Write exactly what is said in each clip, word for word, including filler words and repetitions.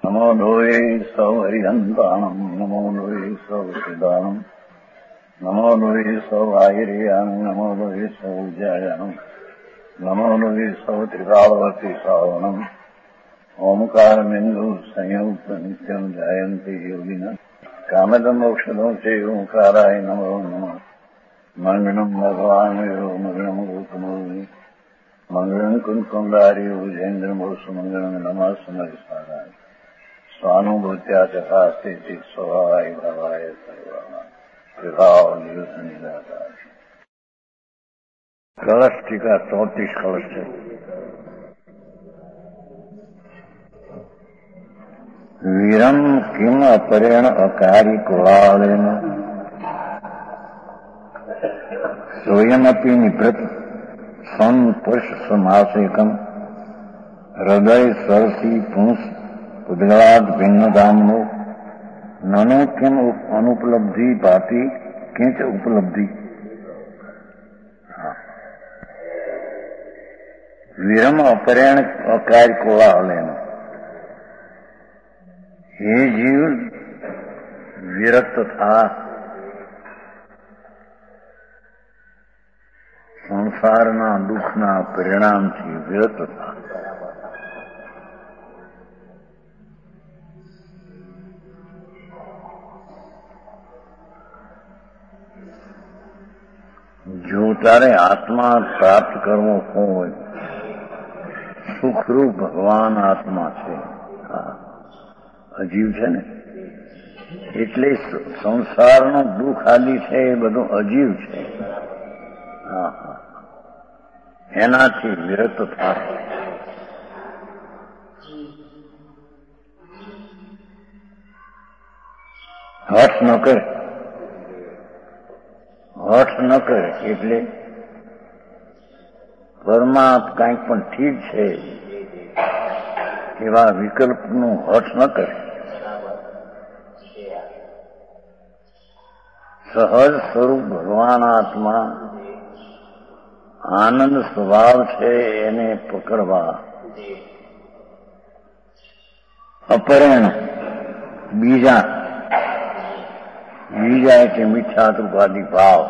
નમો લોહે સૌ હરિહંતાણમ નમો લોહે સૌ સિદ્ધાણમ નમો લોહે સૌ આહિર્યાણમ નમો લોહે સૌ જયાણમ નમો લોહે સૌ ત્રિકાળવતી શ્રાવણમ ઓમકાર બિંદુ સંયુક્ત નિત્યમ જાયંતી યોગિના કામદમ મોક્ષદો છે ઓંકારાય નમો નમઃ મંગળમ ભગવાન મંગળમ ગોકમોહિ મંગળમ કુંકુંડારી ઉજેન્દ્રમોષ મંગળમ નમઃ સમયસારાય સ્વાનુભૂત્યા ચકાસ્તે સ્વભાવાય ભાવાય સર્વા વિભાવ નિયુત નિરાકાર. કળશ ટીકા ચોત્રીસ કળશ છે. વીરમ કિમ અપરેણ અકારી કુળાળેન સોયમપી નિભૃત સંપુષ સમાસેકમ હૃદય સરસી પુંસ ઉદગળાદ ભિન્નધામનો નનો કિમ અનુપલબ્ધિ ભાતિ કિંચ ઉપલબ્ધિ. વીરમ અપરેણ અકારી કુળાળેન, હે જીવ વિરક્ત થા, સંસારના દુઃખના પરિણામથી વિરક્ત થા. જો તારે આત્મા પ્રાપ્ત કરવો હોય, સુખરૂપ ભગવાન આત્મા છે, અજીવ છે ને, એટલે સંસારનું દુઃખ આદિ છે એ બધું અજીવ છે. હા હા, એનાથી વિરત થાય. હઠ ન કરે, હઠ ન કરે એટલે પરમાત્મા કાંઈક પણ ઠીક છે એવા વિકલ્પનું હઠ ન કરે. સહજ સ્વરૂપ ભગવાન આત્મા આનંદ સ્વભાવ છે, એને પકડવા. અપરેણ બીજા, બીજા એટલે મિથ્યાત્રુપાદી ભાવ.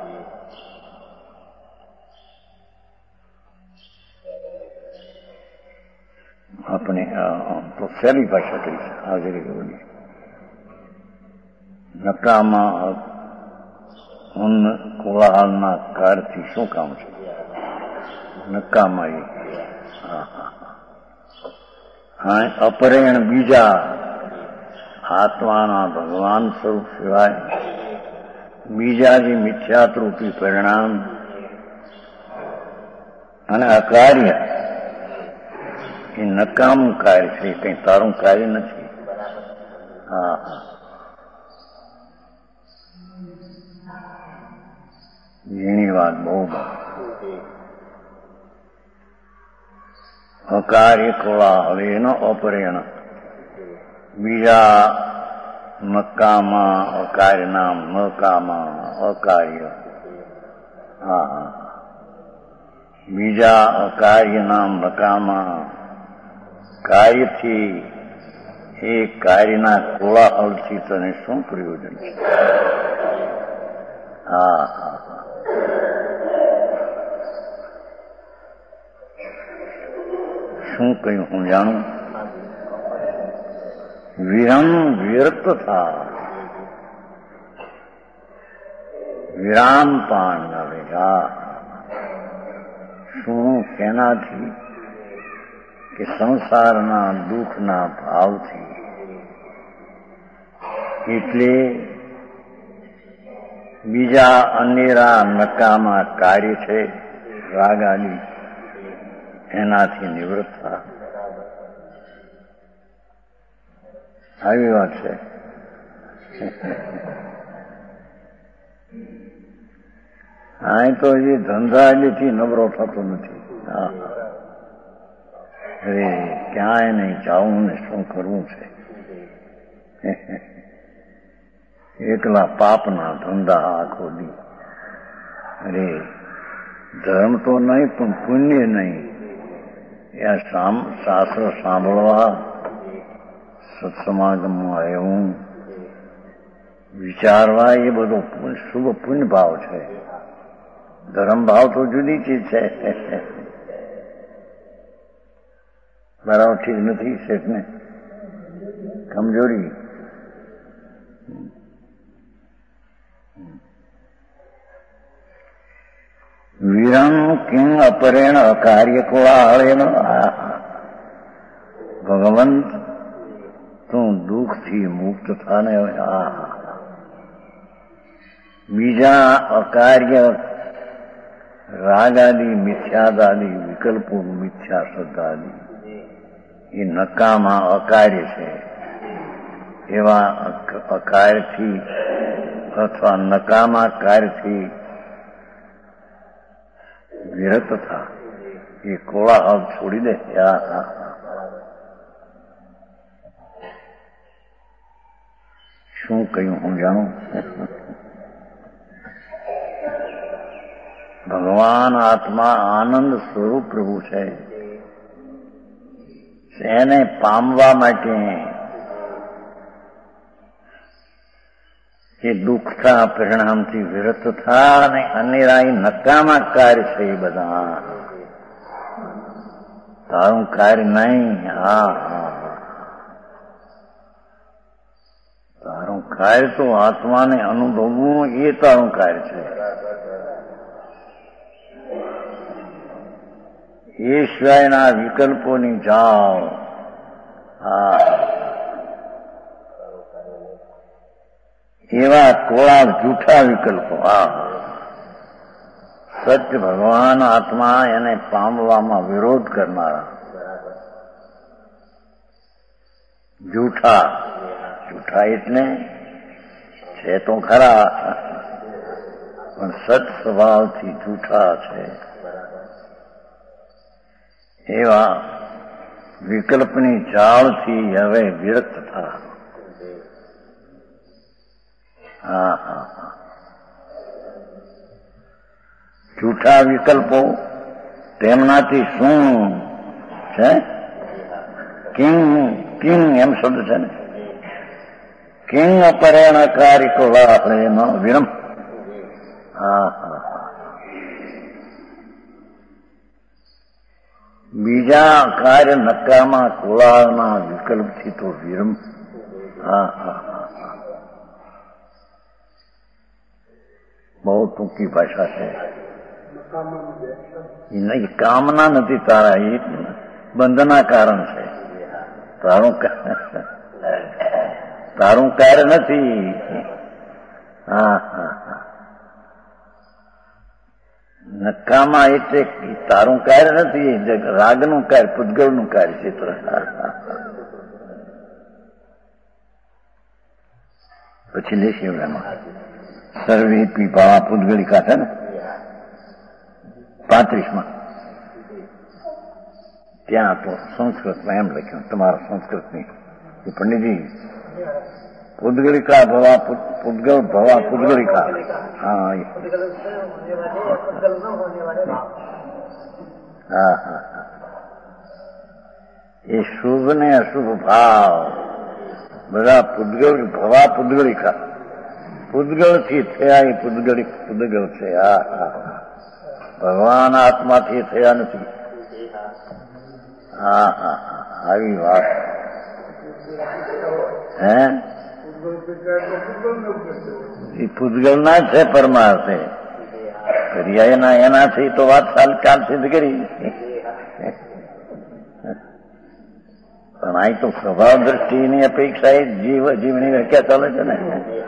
આપણે તો સહેલી ભાષા કરી છે હાજરી બોલી. નકામાં ઉન કોલાહલના કારથી શું કામ છે? નકામાઈ. હા, અપરેણ બીજા, આત્માના ભગવાન સ્વરૂપ સિવાય બીજા જે મિથ્યાત્રુપી પરિણામ અને અકાર્ય એ નકામું કાર્ય છે, કઈ તારું કાર્ય નથી. હા હા, એની વાત બહુ બહુ. અકાર્ય કોળાહલ એનો અપરેણ બીજા નકામા અકાર્ય નામ નકામા અકાર્ય. હા હા, બીજા અકાર્ય નામ નકામા કાર્યથી, એ કાર્યના કોલાહલથી તને શું પ્રયોજન છે? હા હા, શું કહ્યું હું જાણું? વિરમ વિરક્ત થા, વિરામ પાન આવેગા. શું કેનાથી? કે સંસારના દુઃખના ભાવથી. એટલે બીજા અનેરા નકામા કાર્ય છે રાગાદી, એનાથી નિવૃત્ત થા. આવી વાત છે. આ તો હજી ધંધા એથી નબળો થતો નથી. અરે ક્યાંય નહીં જાવું ને શું કરવું છે? એકલા પાપના ધંધા આખો દી. અરે ધર્મ તો નહીં પણ પુણ્ય નહીં. એ શાસ્ત્ર સાંભળવા, સત્સમાગમમાં એવું વિચારવા એ બધો શુભ પુણ્ય ભાવ છે. ધર્મ ભાવ તો જુદી ચીજ છે. બરાબર ઠીક નથી શેઠને કમજોરી. વીરમ કિંગ અપરેણ અકાર્ય કોળાળેન. ભગવંત તું દુઃખથી મુક્ત થાને. આ બીજા અકાર્ય રાગાદી મિથ્યાદાદી વિકલ્પો મિથ્યા શ્રદ્ધાદી એ નકામા અકાર્ય છે. એવા અકાર્યથી અથવા નકામા કાર્યથી વિરત થા. એ કોળાહલ છોડી દે. શું કહ્યું હું જાણું? ભગવાન આત્મા આનંદ સ્વરૂપ પ્રભુ છે. એને પામવા માટે એ દુઃખના પરિણામથી વિરત થા અને અનિરાય નકામા કાર્ય છે એ બધા. તારું કાર્ય નહીં. હા હા તારું કાર્ય તો આત્માને અનુભવવું એ તારું કાર્ય છે. એ સિવાયના વિકલ્પોની જાઓ. હા એવા કોળા જૂઠા વિકલ્પો. હા સત્ય ભગવાન આત્મા એને પામવામાં વિરોધ કરનારા જૂઠા. જૂઠા એટલે છે તો ખરા પણ સત સ્વભાવથી જૂઠા છે. એવા વિકલ્પની જાળથી હવે વિરક્ત થા. હા હા હા જૂઠા વિકલ્પો તેમનાથી શું છે? કિંગ કિંગ એમ શબ્દ છે ને. કિંગ અપરેણકારી કોળાહળેન વિરમ. હા હા બીજા કાર્ય નકામા કોળાના વિકલ્પથી તો વિરમ. હા હા હા બહુ ટૂંકી ભાષા છે. એ કામના નથી તારા, એ બંધના કારણ છે. તારું તારું કાર્ય નથી. હા હા હા નકામા એટલે તારું કાર્ય નથી. રાગનું કાર્ય, પૂતગળનું કાર્ય છે. પછી લેશી એમાં સર્વે પીપા પૂતગળિકા છે ને પાંત્રીસમાં. ત્યાં તો સંસ્કૃતમાં એમ લખ્યું, તમારા સંસ્કૃતની પંડિતજી પૂતગળિકા ભવા પૂતગળ ભવા પૂતગળિકા. હા હા હા એ શુભ ને અશુભ ભાવ બધા પૂતગળ ભવા પૂતગળિકા. પૂતગળ થી થયા એ પૂતગળી પૂતગળ છે. હા હા ભગવાન આત્માથી થયા નથી. હા હા હા આવી વાત. હે એ પૂતગળ ના છે પરમાર્થે. પર્યાયના એનાથી તો વાત સાલકાલ સિદ્ધ કરી. પણ આ તો સ્વભાવ દ્રષ્ટિની અપેક્ષા એ જીવ જીવની વ્યાખ્યા ચાલે છે ને.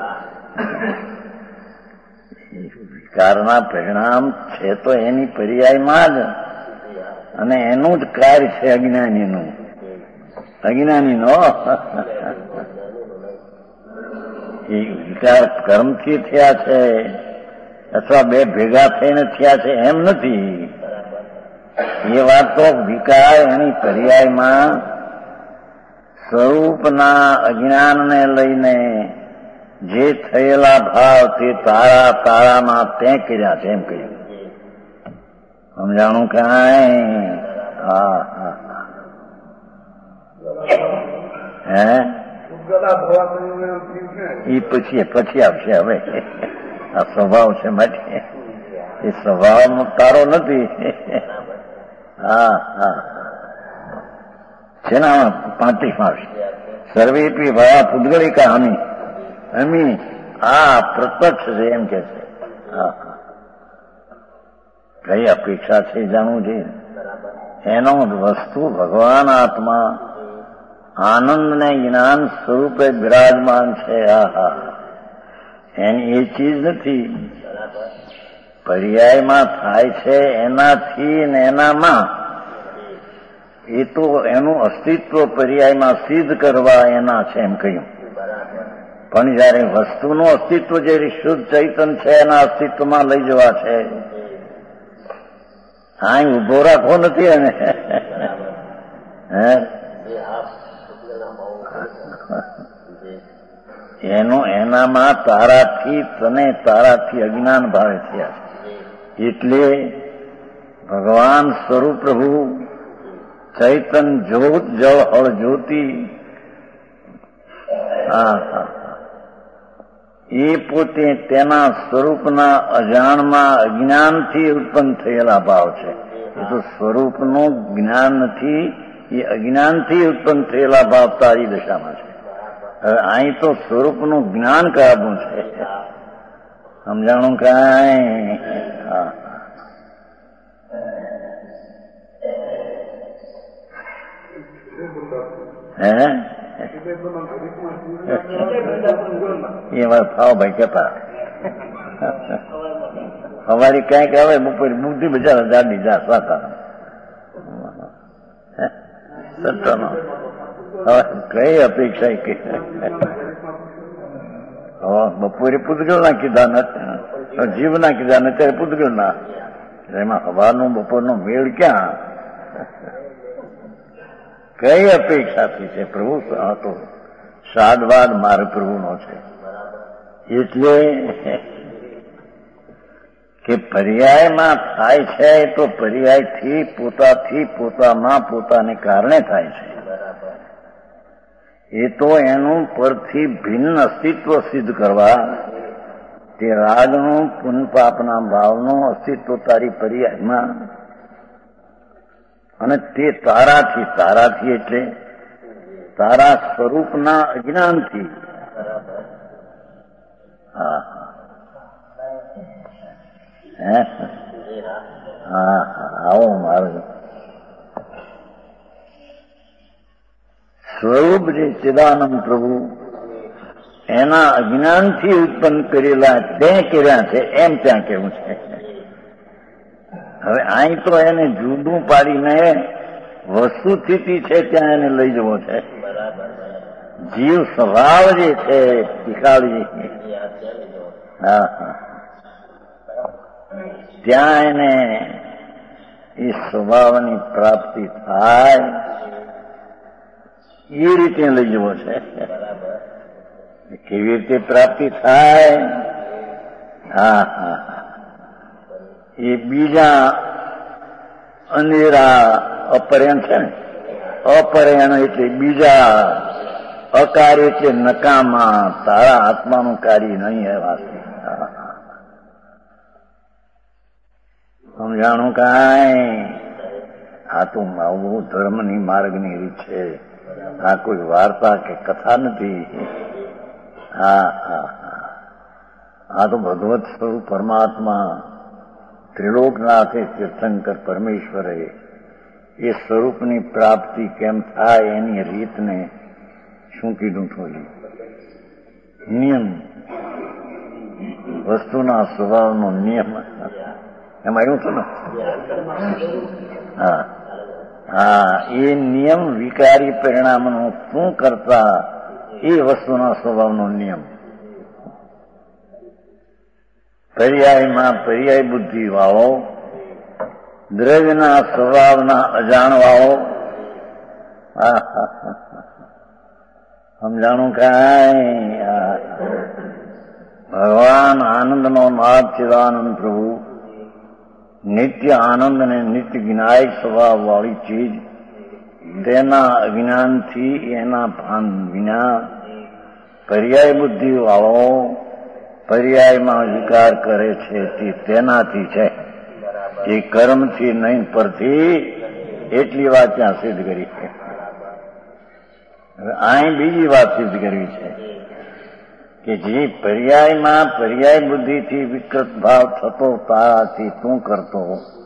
વિકારના પરિણામ છે તો એની પર્યાયમાં જ, અને એનું જ કાર્ય છે અજ્ઞાનીનું. અજ્ઞાનીનો એ વિકાર કર્મથી થયા છે અથવા બે ભેગા થઈને થયા છે એમ નથી. એ વાત તો વિકાર એની પર્યાયમાં સ્વરૂપના અજ્ઞાનને લઈને જે થયેલા ભાવ તે તારા તારામાં તે કર્યા છે એમ કહ્યું. સમજાણું કાંઈ? હા હા હે એ પછી પછી આવશે. હવે આ સ્વભાવ છે માટે એ સ્વભાવનો તારો નથી. હા હા છે ને પાંત્રીસમાં આવશે. સર્વેપી ભયા પુદ્ગલિકા અમી અમી આ પ્રત્યક્ષ છે એમ કે છે. હા કઈ અપેક્ષા છે જાણવું છે. એનો વસ્તુ ભગવાન આત્મા આનંદ ને જ્ઞાન સ્વરૂપે બિરાજમાન છે. હા હા એની એ ચીજ નથી. પર્યાયમાં થાય છે એનાથી ને એનામાં એ તો એનું અસ્તિત્વ પર્યાયમાં સિદ્ધ કરવા એના છે એમ કહ્યું. પણ જયારે વસ્તુનું અસ્તિત્વ જે શુદ્ધ ચૈતન છે એના અસ્તિત્વમાં લઈ જવા છે. હા ઉભો રાખવો નથી એને. હે એનું એનામાં તારાથી તને તારાથી અજ્ઞાન ભાવે થયા છે. એટલે ભગવાન સ્વરૂપ પ્રભુ ચૈતન જ્યોત જળ હળ જ્યોતિ હા હા એ પોતે તેના સ્વરૂપના અજાણમાં અજ્ઞાનથી ઉત્પન્ન થયેલા ભાવ છે. એ તો સ્વરૂપનું જ્ઞાન નથી, એ અજ્ઞાનથી ઉત્પન્ન થયેલા ભાવ તારી દશામાં છે. હવે અહીં તો સ્વરૂપનું જ્ઞાન કરાવવું છે. સમજાણું કાંઈ? હા હે એમાં ભાવ ભાઈ કેતા અમારી ક્યાંક આવે બપોરે બુદ્ધિ બજાર જાડી જા સાતા સત્તાનો હવે કઈ અપેક્ષા કે બપોરે પૂતગળ ના કીધા નથી, જીવ ના કીધા ને ત્યારે પૂતગળ ના. એમાં હવાનું બપોરનો મેળ ક્યાં? કઈ અપેક્ષાથી છે? પ્રભુ હતો સાદવાદ મારે પ્રભુનો છે. એટલે કે પર્યાયમાં થાય છે તો પર્યાયથી પોતાથી પોતામાં પોતાને કારણે થાય છે. એ તો એનું પરથી ભિન્ન અસ્તિત્વ સિદ્ધ કરવા તે રાગનું પુન પાપના ભાવનું અસ્તિત્વ તારી પર્યાયમાં અને તે તારાથી તારાથી એટલે તારા સ્વરૂપના અજ્ઞાનથી. હા હે હા આવો મારો સ્વરૂપ જે ચિદાનંદ પ્રભુ એના અજ્ઞાનથી ઉત્પન્ન કરેલા તે કર્યા છે એમ ત્યાં કેવું છે. હવે અહીં તો એને જુદું પાડીને વસ્તુ સ્થિતિ છે ત્યાં એને લઈ જવો છે. જીવ સ્વભાવ જે છે શીખાવજી હા હા ત્યાં એને એ સ્વભાવની પ્રાપ્તિ થાય એ રીતે લઈ જવો છે. કેવી રીતે પ્રાપ્તિ થાય? હા હા એ બીજા અંધેરા અપર્યણ છે ને, અપર્યણ એટલે બીજા, અકાર્ય એટલે નકામા, તારા આત્માનું કાર્ય નહીં એવાથી. સમજાણું કાંઈ? આ તો બહુ ધર્મની માર્ગની રીત છે. આ કોઈ વાર્તા કે કથા નથી. હા હા હા આ તો ભગવત સ્વરૂપ પરમાત્મા ત્રિલોકનાથે તીર્થંકર પરમેશ્વરે એ સ્વરૂપની પ્રાપ્તિ કેમ થાય એની રીતને શું કીધું થોડી નિયમ, વસ્તુના સ્વભાવનો નિયમ એમાં એવું હતું ને. હા હા એ નિયમ વિકારી પરિણામનું શું કરતા એ વસ્તુના સ્વભાવનો નિયમ. પર્યાયમાં પર્યાય બુદ્ધિ વાવો, દ્રવ્યના સ્વભાવના અજાણ વાવો. સમજાણું કાંઈ? ભગવાન આનંદનો નાથ ચિદાનંદ પ્રભુ નિત્ય આનંદ અને નિત્ય જ્ઞાયક સ્વભાવ વાળી ચીજ તેના અજ્ઞાનથી એના ભાન વિના પર્યાય બુદ્ધિ વાળો પર્યાયમાં વિકાર કરે છે તે તેનાથી છે, એ કર્મથી નહીં પરથી. એટલી વાત ત્યાં સિદ્ધ કરી છે. હવે અહીં બીજી વાત સિદ્ધ કરવી છે કે જે પર્યાયમાં પર્યાય બુદ્ધિથી વિકૃત ભાવ થતો તારાથી તું કરતો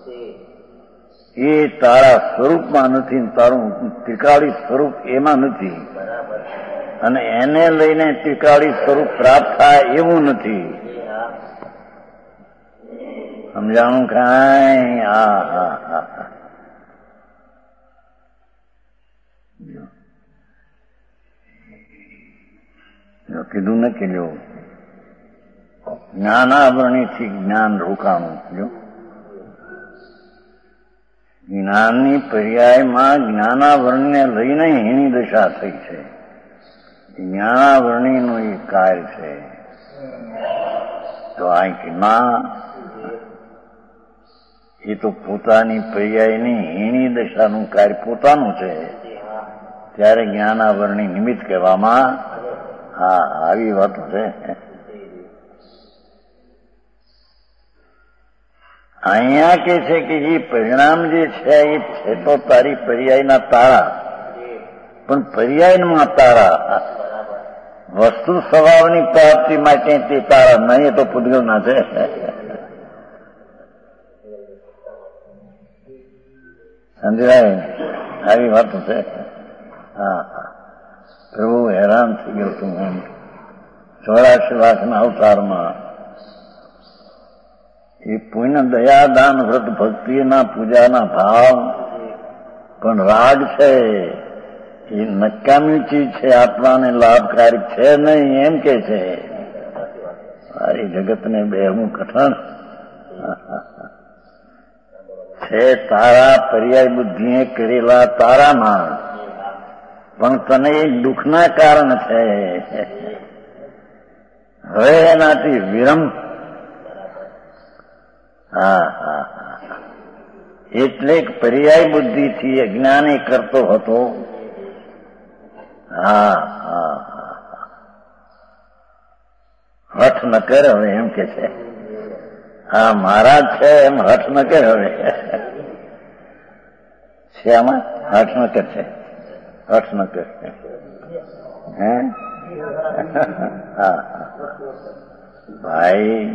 એ તારા સ્વરૂપમાં નથી, તારું ત્રિકાળી સ્વરૂપ એમાં નથી, અને એને લઈને ત્રિકાળી સ્વરૂપ પ્રાપ્ત થાય એવું નથી. સમજાણું કાંઈ? હા હા હા કીધું ને કે લો જ્ઞાનાવરણીથી જ્ઞાન રોકાણું. જો જ્ઞાનની પર્યાયમાં જ્ઞાનાવરણને લઈને હીણી દશા થઈ છે. જ્ઞાનાવરણીનું એ કાર્ય છે. તો આ કે ના, એ તો પોતાની પર્યાયની હીણી દશાનું કાર્ય પોતાનું છે, ત્યારે જ્ઞાનાવરણી નિમિત્ત કહેવામાં. હા આવી વાતો છે. અહીંયા કે છે કે એ પરિણામ જે છે એ છે તો તારી પર્યાયના તારા, પણ પર્યાયમાં તારા વસ્તુ સ્વભાવની પ્રાપ્તિ માટે તે તારા નહીં, તો પૂતગલના છે. સમજાય? આવી વાતો છે. હા હા પ્રભુ હેરાન થઈ ગયો તું એમ ચોરાશી લાખના અવતારમાં. એ પુણ્ય દયા દાન વ્રત ભક્તિના પૂજાના ભાવ પણ રાગ છે, એ નકામી ચીજ છે, આત્માને લાભકારી છે નહીં એમ કે છે. સારી જગતને બેહવું કઠણ છે. તારા પર્યાય બુદ્ધિએ કરેલા તારામાં પણ તને એ દુઃખના કારણ છે. હવે એનાથી વિરમ. હા હા હા એટલે પર્યાય બુદ્ધિથી અજ્ઞાની કરતો હતો. હા હા હઠ ન કર હવે એમ કે છે. હા મહારાજ છે એમ હઠ ન કર હવે. છે આમાં હઠ ન કર છે, હઠ ન કર. હે હા ભાઈ,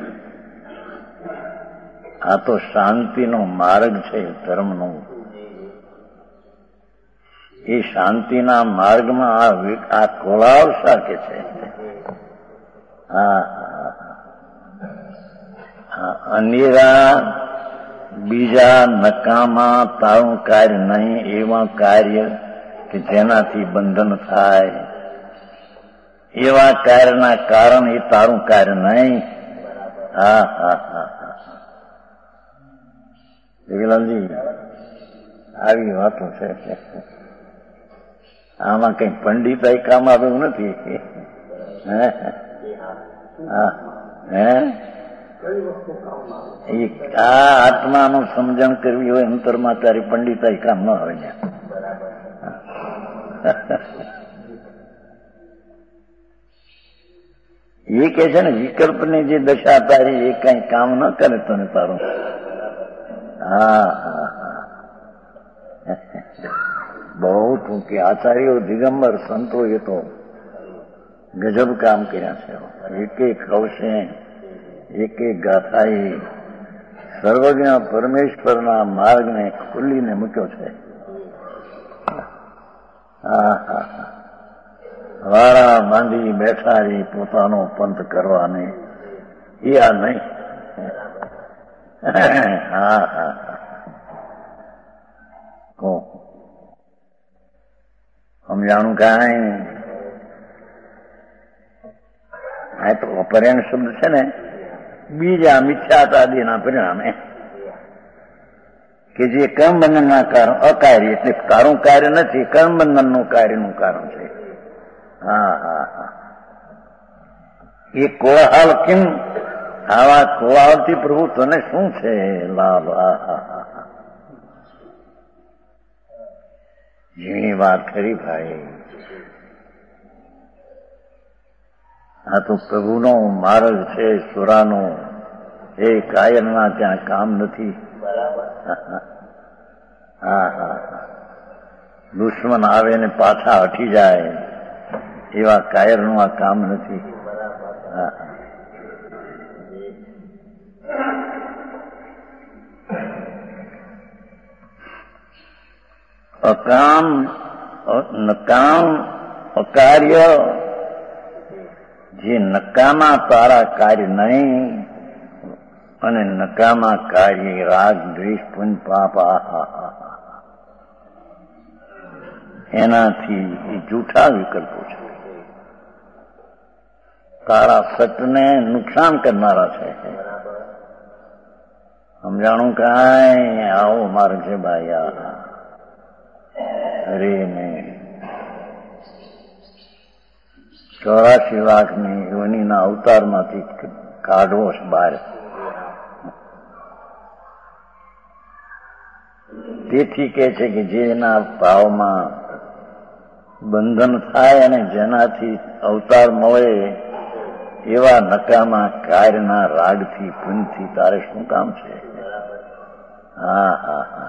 આ તો શાંતિનો માર્ગ છે ધર્મનો. એ શાંતિના માર્ગમાં આ કોળાવ શાકે છે. હા અનેરા બીજા નકામા તારું કાર્ય નહીં, એવા કાર્ય કે જેનાથી બંધન થાય એવા કાર્યના કારણ એ તારું કાર્ય નહીં. હા હા હા જગલાલજી આવી વાતો છે. આમાં કઈ પંડિતાઈ કામ આવે એવું નથી. હે આ આત્માનું સમજણ કરવી હોય અંતરમાં, તારી પંડિતાઈ કામ ન આવે. એ કે છે ને વિકલ્પની જે દશા તારી એ કઈ કામ ન કરે તને તારું. હા હા હા બહુ ટૂંકી આચાર્યો દિગંબર સંતો એ તો ગજબ કામ કર્યા છે. એક એક કવશે એક એક ગાથાએ સર્વજ્ઞ પરમેશ્વરના માર્ગને ખુલ્લીને મૂક્યો છે. હા હા વારા બાંધી બેઠા રે પોતાનો પંથ કરવાને એ આ નહીં. હા હા સમજાણું કાંઈ? આ તો અપર્યાણ શબ્દ છે ને, બીજા મિથ્યાતાદિના પરિણામે કે જે કર્મ બંધનના કારણ અકાર્ય, એટલે તારું કાર્ય નથી, કર્મ બંધનનું કાર્યનું કારણ છે. હા હા હા એ કોળાહલ કેમ? આવા કોળાહલથી પ્રભુ તને શું છે લાભ? હા હા હા ઝીણી વાત કરી ભાઈ. આ તો પ્રભુનો માર્ગ છે સુરાનો, એ કાયરના ત્યાં કામ નથી. હા હા દુશ્મન આવે ને પાછા હટી જાય એવા કાયરનું આ કામ નથી. હા અકામ નકામ અકાર્ય, જે નકામા તારા કાર્ય નહીં અને નકામા કાર્ય રાગ દ્વેષ પુંજ પાપ, એનાથી એ જૂઠા વિકલ્પો છે, તારા સતને નુકસાન કરનારા છે. સમજાણું કાંઈ આવો માર્ગ છે ભાઈ. અરે ને ચોરાશી લાખની યોનિના અવતારમાંથી કાઢવો છે બહાર. તેથી કે છે કે જેના ભાવમાં બંધન થાય અને જેનાથી અવતાર મળે એવા નકામા કાર્યના રાગથી પુણ્યથી તારે શું કામ છે? હા હા હા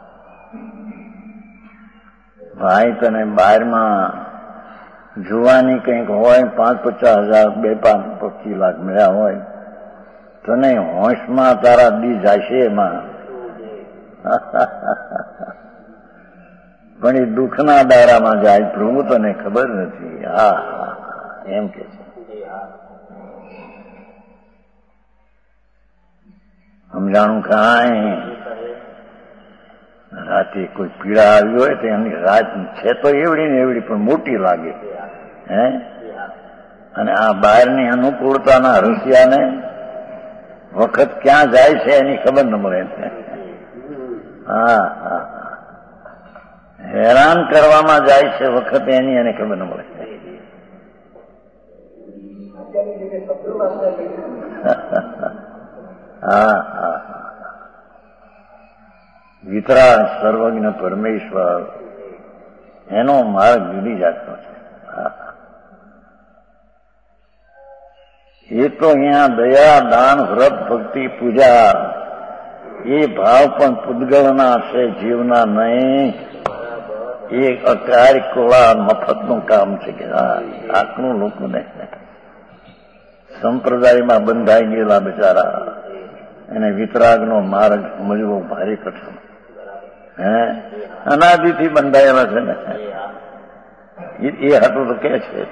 ભાઈ, તને બહારમાં જોવાની કંઈક હોય, પાંચ પચાસ હજાર બે પાંચ પચીસ લાખ મળ્યા હોય, તને હોશમાં તારા દી જશે એમાં. પણ એ દુઃખના દારામાં જાય, પ્રભુ તને ખબર નથી. હા હા એમ કે છે. સમજાણું કાંઈ? રાતે કોઈ પીડા આવી હોય તો એની રાત છે તો એવડી ને એવડી પણ મોટી લાગે. હે અને આ બહારની અનુકૂળતાના રસિયાને વખત ક્યાં જાય છે એની ખબર ન મળે. હા હા હેરાન કરવામાં જાય છે વખત એની એને ખબર ન મળે. હા હા વિતરાગ સર્વજ્ઞ પરમેશ્વર, એનો માર્ગ જુદી જાતનો છે. એ તો અહીંયા દયા દાન વ્રત ભક્તિ પૂજા એ ભાવ પણ પૂતગળના છે, જીવના નહીં. એ અકાર્ય કોળા મફતનું કામ છે કે હા આટલું લોકોને સંપ્રદાયમાં બંધાઈ ગયેલા બિચારા એને વિતરાગનો માર્ગ મળવો ભારે કઠણ. હે અનાદિથી બંધાયેલા છે ને એ હાટું તો કે છે.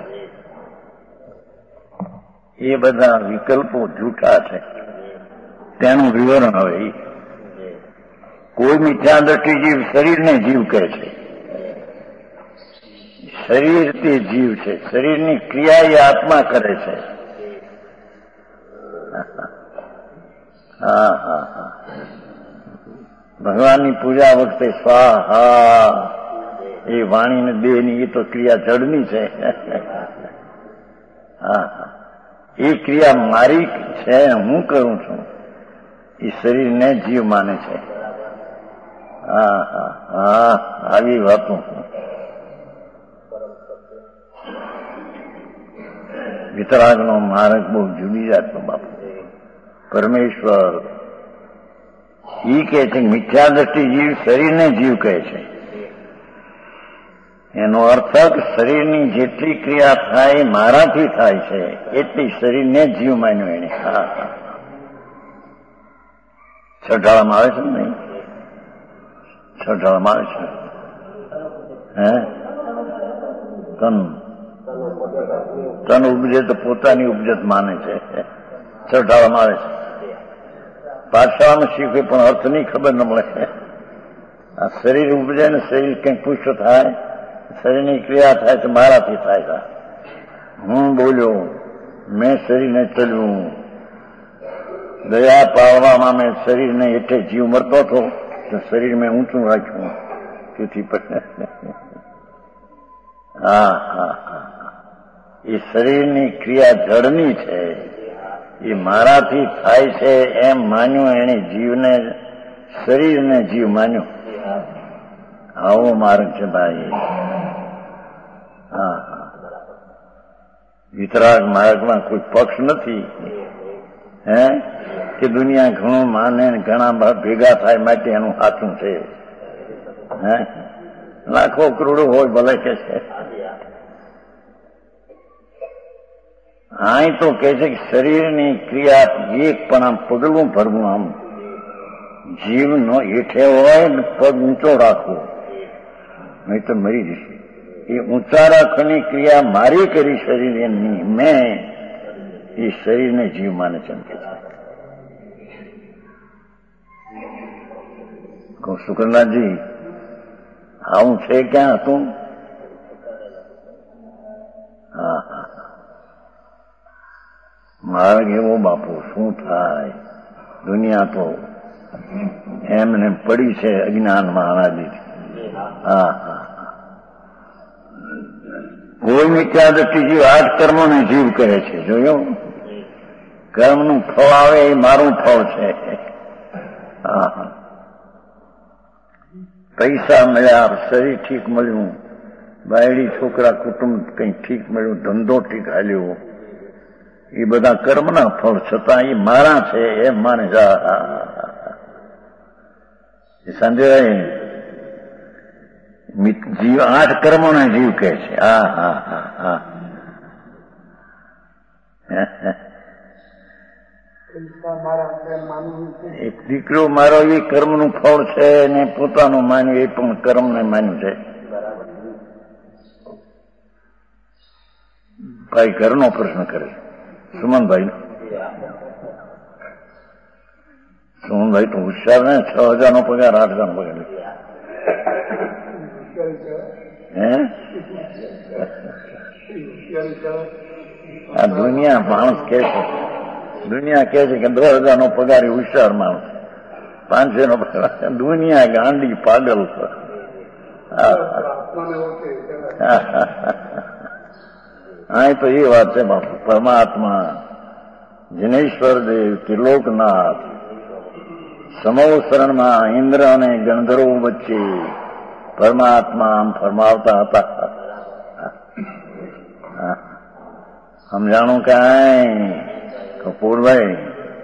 એ બધા વિકલ્પો જૂઠા છે, તેનું વિવરણ હવે. કોઈ મિથ્યા દ્રષ્ટિ જીવ શરીરને જીવ કહે છે. શરીર તે જીવ છે, શરીરની ક્રિયા એ આત્મા કરે છે. હા હા હા ભગવાનની પૂજા વખતે સ્વાહા એ વાણી ને દેહ ની એ તો ક્રિયા જડની છે. હા હા એ ક્રિયા મારી છે, હું કરું છું. એ શરીરને જીવ માને છે. હા હા હા આવી વાતો. વિતરાગનો માર્ગ બહુ જુદી જાતનો બાપુ. પરમેશ્વર ઈ કહે છે મિથ્યા દ્રષ્ટિ જીવ શરીરને જીવ કહે છે. એનો અર્થ શરીરની જેટલી ક્રિયા થાય મારાથી થાય છે એટલી શરીરને જીવ માન્યું એને. હા હા છઠાળામાં આવે છે ને નહીં? છઠાળામાં આવે છે. હે તન તન ઉપજે તો પોતાની ઉપજત માને છે. છઠાળામાં આવે છે. પાઠશાળામાં શીખવે પણ અર્થની ખબર ન મળે. આ શરીર ઉપજે ને શરીર કંઈક પુષ્ટ થાય, શરીરની ક્રિયા થાય તો મારાથી થાય છે. હું બોલ્યો, મેં શરીરને ચડ્યું, દયા પાવવામાં મેં શરીરને હેઠે જીવ મરતો હતો તો શરીર મેં ઊંચું રાખ્યું. તેથી હા હા હા એ શરીરની ક્રિયા જળની છે, એ મારાથી થાય છે એમ માન્યું એને. જીવને શરીરને જીવ માન્યું. આવો માર્ગ છે ભાઈ. હા વિતરાગ માર્ગમાં કોઈ પક્ષ નથી હે કે દુનિયા ઘણું માને ઘણા ભેગા થાય માટે એનું સાચું છે હે લાખો કરોડો હોય ભલે કે છે આ તો કે છે કે શરીરની ક્રિયા એક પણ આમ પગલું ભરવું આમ જીવનો હેઠે હોય ને પગ ઊંચો રાખવો નહીં તો મરી જશે એ ઊંચા રાખવાની ક્રિયા મારી કરી શરીરની મેં એ શરીરને જીવ માને ચમકે છે કહું શુક્રનાથજી આવું છે ક્યાં હતું હા હા માર્ગ એવો બાપુ શું થાય દુનિયા તો એમને પડી છે અજ્ઞાનમાં અનાદિથી હા હા કોઈ મિથ્યા દ્રષ્ટિ જીવ આઠ કર્મોને જીવ કહે છે જોયું કર્મનું ફળ આવે એ મારું ફળ છે હા હા પૈસા મળ્યા શરીર ઠીક મળ્યું બાયડી છોકરા કુટુંબ કંઈ ઠીક મળ્યું ધંધો ઠીક હાલ્યો એ બધા કર્મના ફળ છતાં એ મારા છે એમ માને સંજય જીવ આઠ કર્મોને જીવ કહે છે હા હા હા હા એક દીકરો મારો એ કર્મનું ફળ છે ને પોતાનું માન્યું એ પણ કર્મને માન્યું છે ભાઈ ઘરનો પ્રશ્ન કરે સુમનભાઈ સુમનભાઈ તો હોશિયાર ને છ હજાર નો પગાર આઠ હજાર નો પગાર હે આ દુનિયા માણસ કે છે દુનિયા કે છે કે દસ હજાર નો પગાર હોશિયાર માણસ પાંચસો નો પગાર દુનિયા ગાંડી પાગલ હા તો એ વાત છે બાપુ પરમાત્મા જિનેશ્વર દેવ ત્રિલોકનાથ સમોસરણમાં ઇન્દ્ર અને ગંધર્વ વચ્ચે પરમાત્મા આમ ફરમાવતા હતા સમજાણું કાંઈ કપૂરભાઈ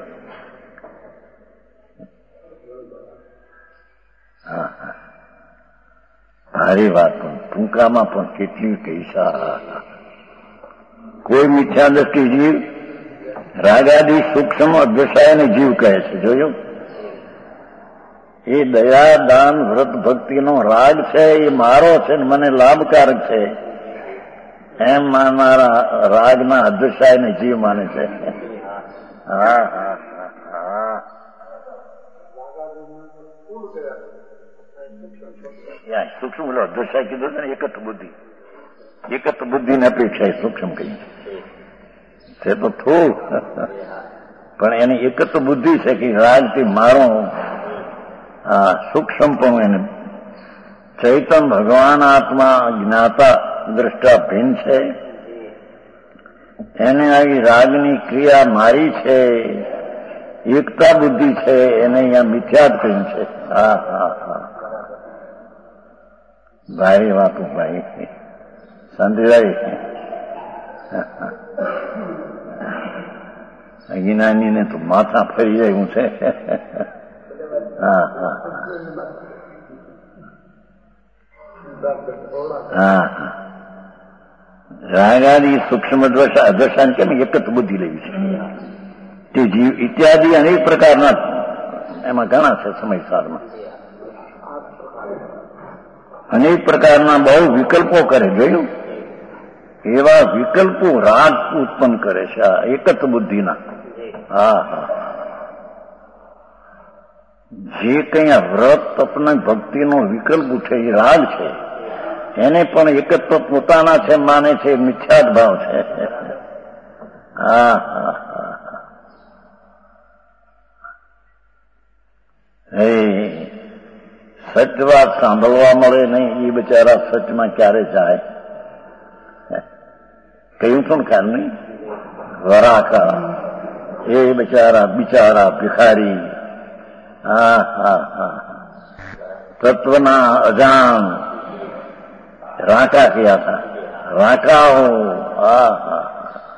હા ભારી વાત પણ ટૂંકામાં પણ કેટલી પૈસા કોઈ મિથ્યા દ્રષ્ટિ જીવ રાગાદી સૂક્ષ્મ અધ્યસાયને જીવ કહે છે જોયું એ દયા દાન વ્રત ભક્તિનો રાગ છે એ મારો છે ને મને લાભકારક છે એમ મારા રાગના અધ્યસાયને જીવ માને છે હા હા હા સૂક્ષ્મ બોલો અધ્યસાય કીધું છે ને એકત્ર બુદ્ધિ એકત્ર બુદ્ધિની અપેક્ષા સૂક્ષ્મ કહી છે તો થોડું પણ એની એકત્ર બુદ્ધિ છે કે રાગથી મારો આ સૂક્ષ્મ પણ એને ચૈતન ભગવાન આત્મા જ્ઞાતા દ્રષ્ટા ભિન્ન છે એને આવી રાગની ક્રિયા મારી છે એકતા બુદ્ધિ છે એને અહીંયા મિથ્યાત કહ્યું છે હા હા હા ભાઈ વાતો ભાઈ શાંતિભાઈ અજ્ઞાનીને તો માથા ફરી જાય હું છે હા હા હા હા રાગાદી સૂક્ષ્મ અધ્વસાન કેમ એક જ બુદ્ધિ લેવી છે તે જીવ ઇત્યાદિ અનેક પ્રકારના એમાં ઘણા છે સમયસારમાં અનેક પ્રકારના બહુ વિકલ્પો કરે જોયું એવા વિકલ્પો રાગ ઉત્પન્ન કરે છે આ એક જ બુદ્ધિના હા હા જે કઈ આ વ્રત તપને ભક્તિનો વિકલ્પ ઉઠે એ રાગ છે એને પણ એકત્વ પોતાના છે માને છે મિથ્યાત ભાવ છે હા હા હા હે સચ વાત સાંભળવા મળે નહીં એ બિચારા સચમાં ક્યારે જાય કયું પણ ખ્યાલ નહીં વરાખા એ બિચારા બિચારા ભિખારી હા હા હા તત્વના અજાણ રાકા કયા હતા રાકાઓ હા હા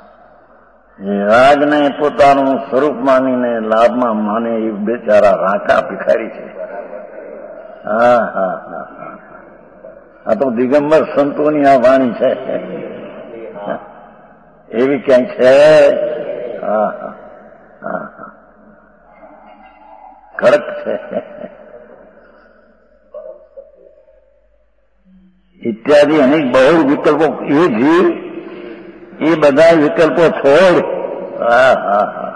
એ રાગને પોતાનું સ્વરૂપ માનીને લાભમાં માને એ બેચારા રાંકા ભિખારી છે. હા હા હા આ તો દિગંબર સંતોની આ વાણી છે. એવી ક્યાંય છે? હા હા હા હા કડક છે. ઇત્યાદિ અનેક બહુ વિકલ્પો. એ જીવ એ બધા વિકલ્પો છોડ. હા હા હા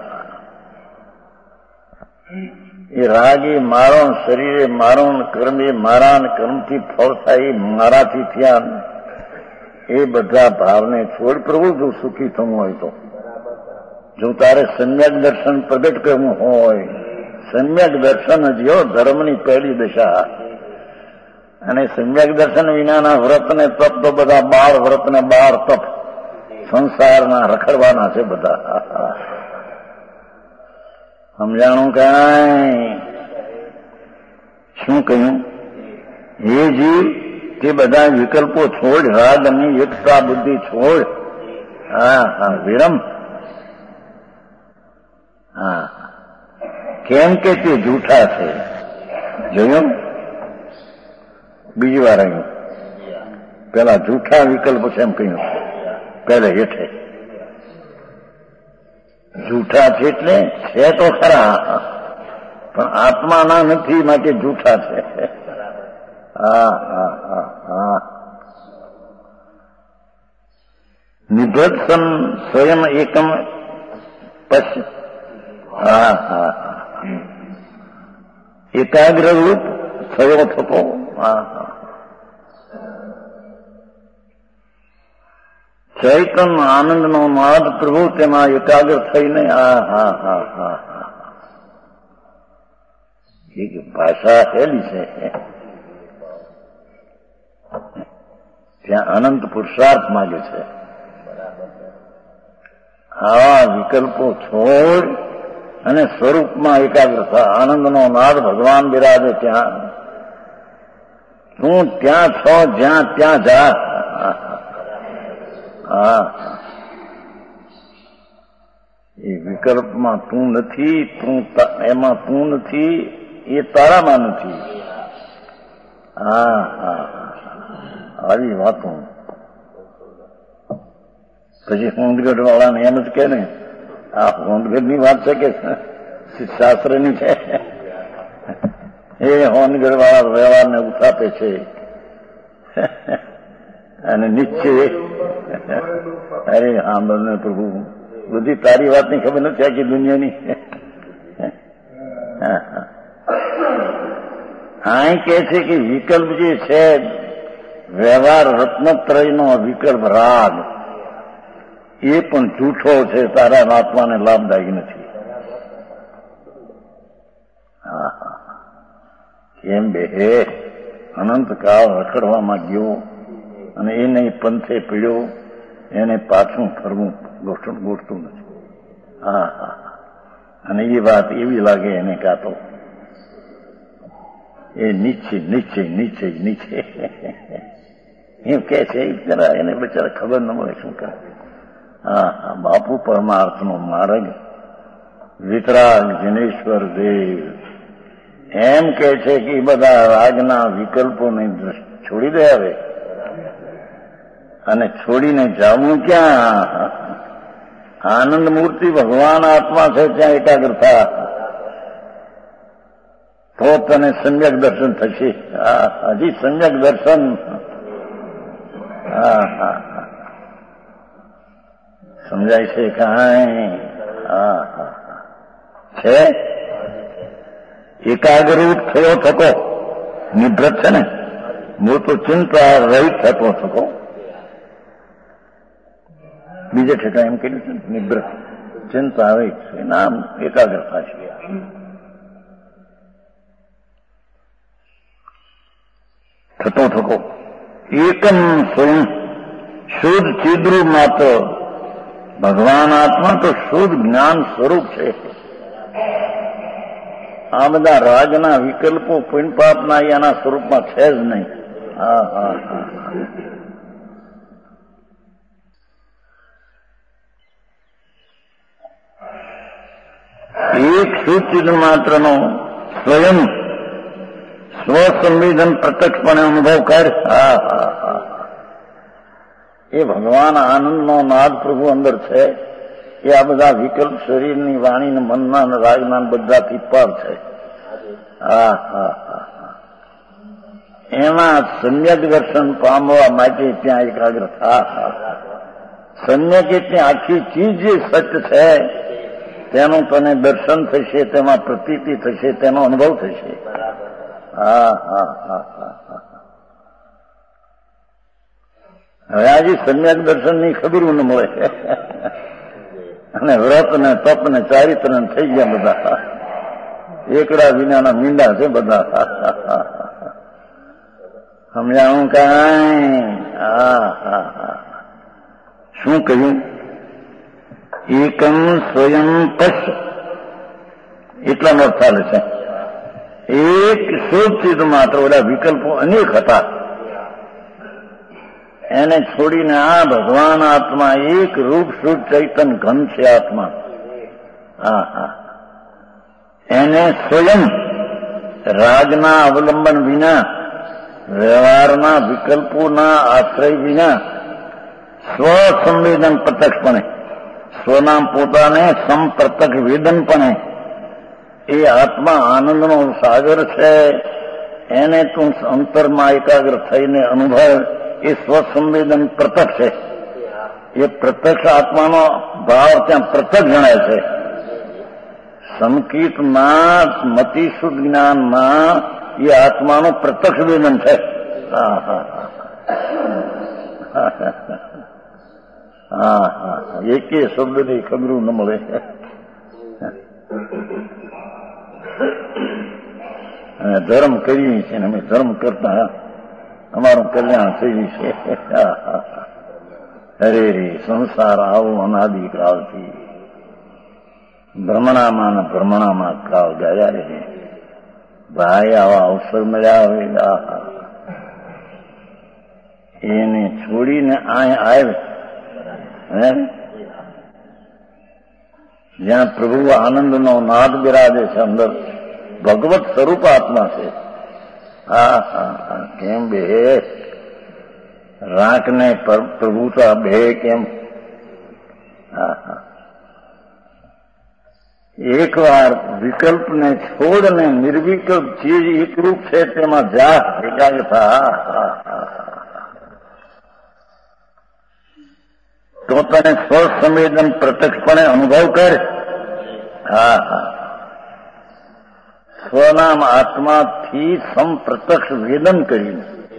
એ રાગ એ મારો, શરીર એ મારો, કર્મ એ મારા, કર્મથી ફળ થાય એ મારાથી થયા. એ બધા ભાવને છોડ. પ્રભુ જો સુખી થવું હોય તો, જો તારે સમ્યક દર્શન પ્રગટ કરવું હોય, સમ્યક દર્શન જો ધર્મની પહેલી દશા. અને સમ્યક દર્શન વિનાના વ્રત ને તપ તો બધા બાર વ્રત ને બાર તપ સંસારના રખડવાના છે બધા. સમજાણું કાંઈ? શું કહ્યું? એ જીવ તે બધા વિકલ્પો છોડ, રાગ અને એકતા બુદ્ધિ છોડ. હા હા વિરમ. હા કેમ કે તે જૂઠા છે. જોયું? બીજી વાર આવ્યું. પેલા જૂઠા વિકલ્પ છે એમ કહ્યું. પહેલે હેઠે જૂઠા છે એટલે છે તો ખરા, પણ આત્માના નથી, માટે જૂઠા છે. હા હા હા હા નિભ્રત્સન સ્વયં એકમ પશ્ય. હા હા એકાગ્ર રૂપ થયો થતો. હા હા ચૈતન આનંદનો નાદ પ્રભુ તેમાં એકાગ્ર થઈને. હા હા હા હા હા એક ભાષા હેલી છે. ત્યાં અનંત પુરુષાર્થ માગે છે. આવા વિકલ્પો છોડ અને સ્વરૂપમાં એકાગ્રતા. આનંદનો નાદ ભગવાન બિરાજે ત્યાં. તું ત્યાં છો જ્યાં ત્યાં જા. હા એ વિકલ્પમાં તું નથી, તું એમાં તું નથી, એ તારામાં નથી. હા હા આવી વાતો. પછી હોંદગઢ વાળાને એમ જ કે ને, આ હોંદગઢની વાત છે કે શાસ્ત્રની છે? એ હોંદગઢ વાળા વ્યવહારને ઉથાપે છે અને નિશ્ચય. અરે હા બને પ્રભુ, બધી તારી વાતની ખબર નથી આખી દુનિયાની. હા કે છે કે વિકલ્પ જે છે વ્યવહાર રત્નત્રયનો વિકલ્પ રાગ, એ પણ જૂઠો છે, તારા આત્માને લાભદાયી નથી. હા કેમ બે અનંત કાળ રખડવામાં ગયો અને એ નહીં પંથે પીડ્યો, એને પાછું ફરવું ગોઠતું નથી. હા હા અને એ વાત એવી લાગે એને કાતો એ નીચે નીચે નીચે નીચે એમ કે છે. જરા એને બિચારા ખબર ન મળે શું કરે. હા હા બાપુ પરમાર્થનો માર્ગ વિતરાગ જિનેશ્વર દેવ એમ કે છે કે બધા રાગના વિકલ્પોને છોડી દે હવે, અને છોડીને જવું ક્યાં? આનંદ મૂર્તિ ભગવાન આત્મા છે ત્યાં એકાગ્રતા, તો તને સમ્યક દર્શન થશે. હા હજી સમ્યક દર્શન. હા હા સમજાય છે કાંઈ? હા હા છે. એકાગ્રરૂપ થયો થકો નિભ્રત છે ને, મૂળ ચિંતા રહિત થતો થકો. બીજે ઠેકા એમ કહ્યું છે ને નિભ્રત ચિંતા રહિત છે, નામ એકાગ્રતા છે. થતો થકો એકમ સ્વયં શુદ્ધ ચિદ્રૂપ માત્ર. ભગવાન આત્મા તો શુદ્ધ જ્ઞાન સ્વરૂપ છે. આ બધા રાજના વિકલ્પો પુણ્યપાપના એના સ્વરૂપમાં છે જ નહીં. હા હા હા શુચિદ માત્રનો સ્વયં સ્વસંવેદન પ્રત્યક્ષપણે અનુભવ કર. હા હા હા એ ભગવાન આનંદનો નાદ પ્રભુ અંદર છે. એ આ બધા વિકલ્પ શરીરની વાણીને મનના રાગના બધાથી પર છે. હા હા હા એમાં સમ્યક દર્શન પામવા માટે ત્યાં એકાગ્ર થા. સમ્યક એટલે આખી ચીજ જે સત્ય છે તેનું તને દર્શન થશે, તેમાં પ્રતીતિ થશે, તેનો અનુભવ થશે. હા હા હા હા હવે આજે સમ્યક દર્શનની ખબર ન મળે અને વ્રત ને તપ ને ચારિત્ર ને થઈ ગયા બધા. એકડા વિનાના મીંડા છે બધા. સમજાવું કાંઈ? હા હા હા શું કહ્યું? એકમ સ્વયં પશ્ય એટલાનો અર્થ ચાલે છે. એક શુદ્ધ માત્ર ઓલા વિકલ્પો અનેક હતા એને છોડીને આ ભગવાન આત્મા એક રૂપ શુદ્ધ ચૈતન ઘન છે આત્મા. હા હા એને સ્વયં રાજના અવલંબન વિના, વ્યવહારના વિકલ્પોના આશ્રય વિના સ્વસંવેદન પ્રત્યક્ષપણે, સ્વના પોતાને સંપ્રત્યક્ષ વેદનપણે એ આત્મા આનંદનો સાગર છે. એને તું અંતરમાં એકાગ્ર થઈને અનુભવ. એ સ્વસંવેદન પ્રત્યક્ષ છે. એ પ્રત્યક્ષ આત્માનો ભાવ ત્યાં પ્રત્યક્ષ ગણાય છે. સંકિતમાં મતિ શુદ્ધ જ્ઞાનમાં એ આત્માનું પ્રત્યક્ષ વેદન છે. હા હા હા હા એકે શબ્દની ખબરું ન મળે. અને ધર્મ કરીએ છીએ ને અમે ધર્મ કરતા અમારું કલ્યાણ થયું છે. અરે રે સંસાર આવું અનાદિકાળથી ભ્રમણામાં ને ભ્રમણામાં કાળ ગયા રે ભાઈ. આવા અવસર મળ્યા હોય એને છોડીને આ આવે હે જ્યાં પ્રભુ આનંદનો નાદ બિરાજે છે. અંદર ભગવત સ્વરૂપ આત્મા છે. હા હા હા કેમ બે રાખને પ્રભુતા બે કેમ? હા હા એક વાર વિકલ્પને છોડને નિર્વિકલ્પ ચીજ એકરૂપ છે તેમાં જા એકાગ્ર થા. તો તને સ્વસંવેદન પ્રત્યક્ષપણે અનુભવ કર. હા હા સ્વનામ આત્માથી સંપ્રત્યક્ષ વેદન કરીને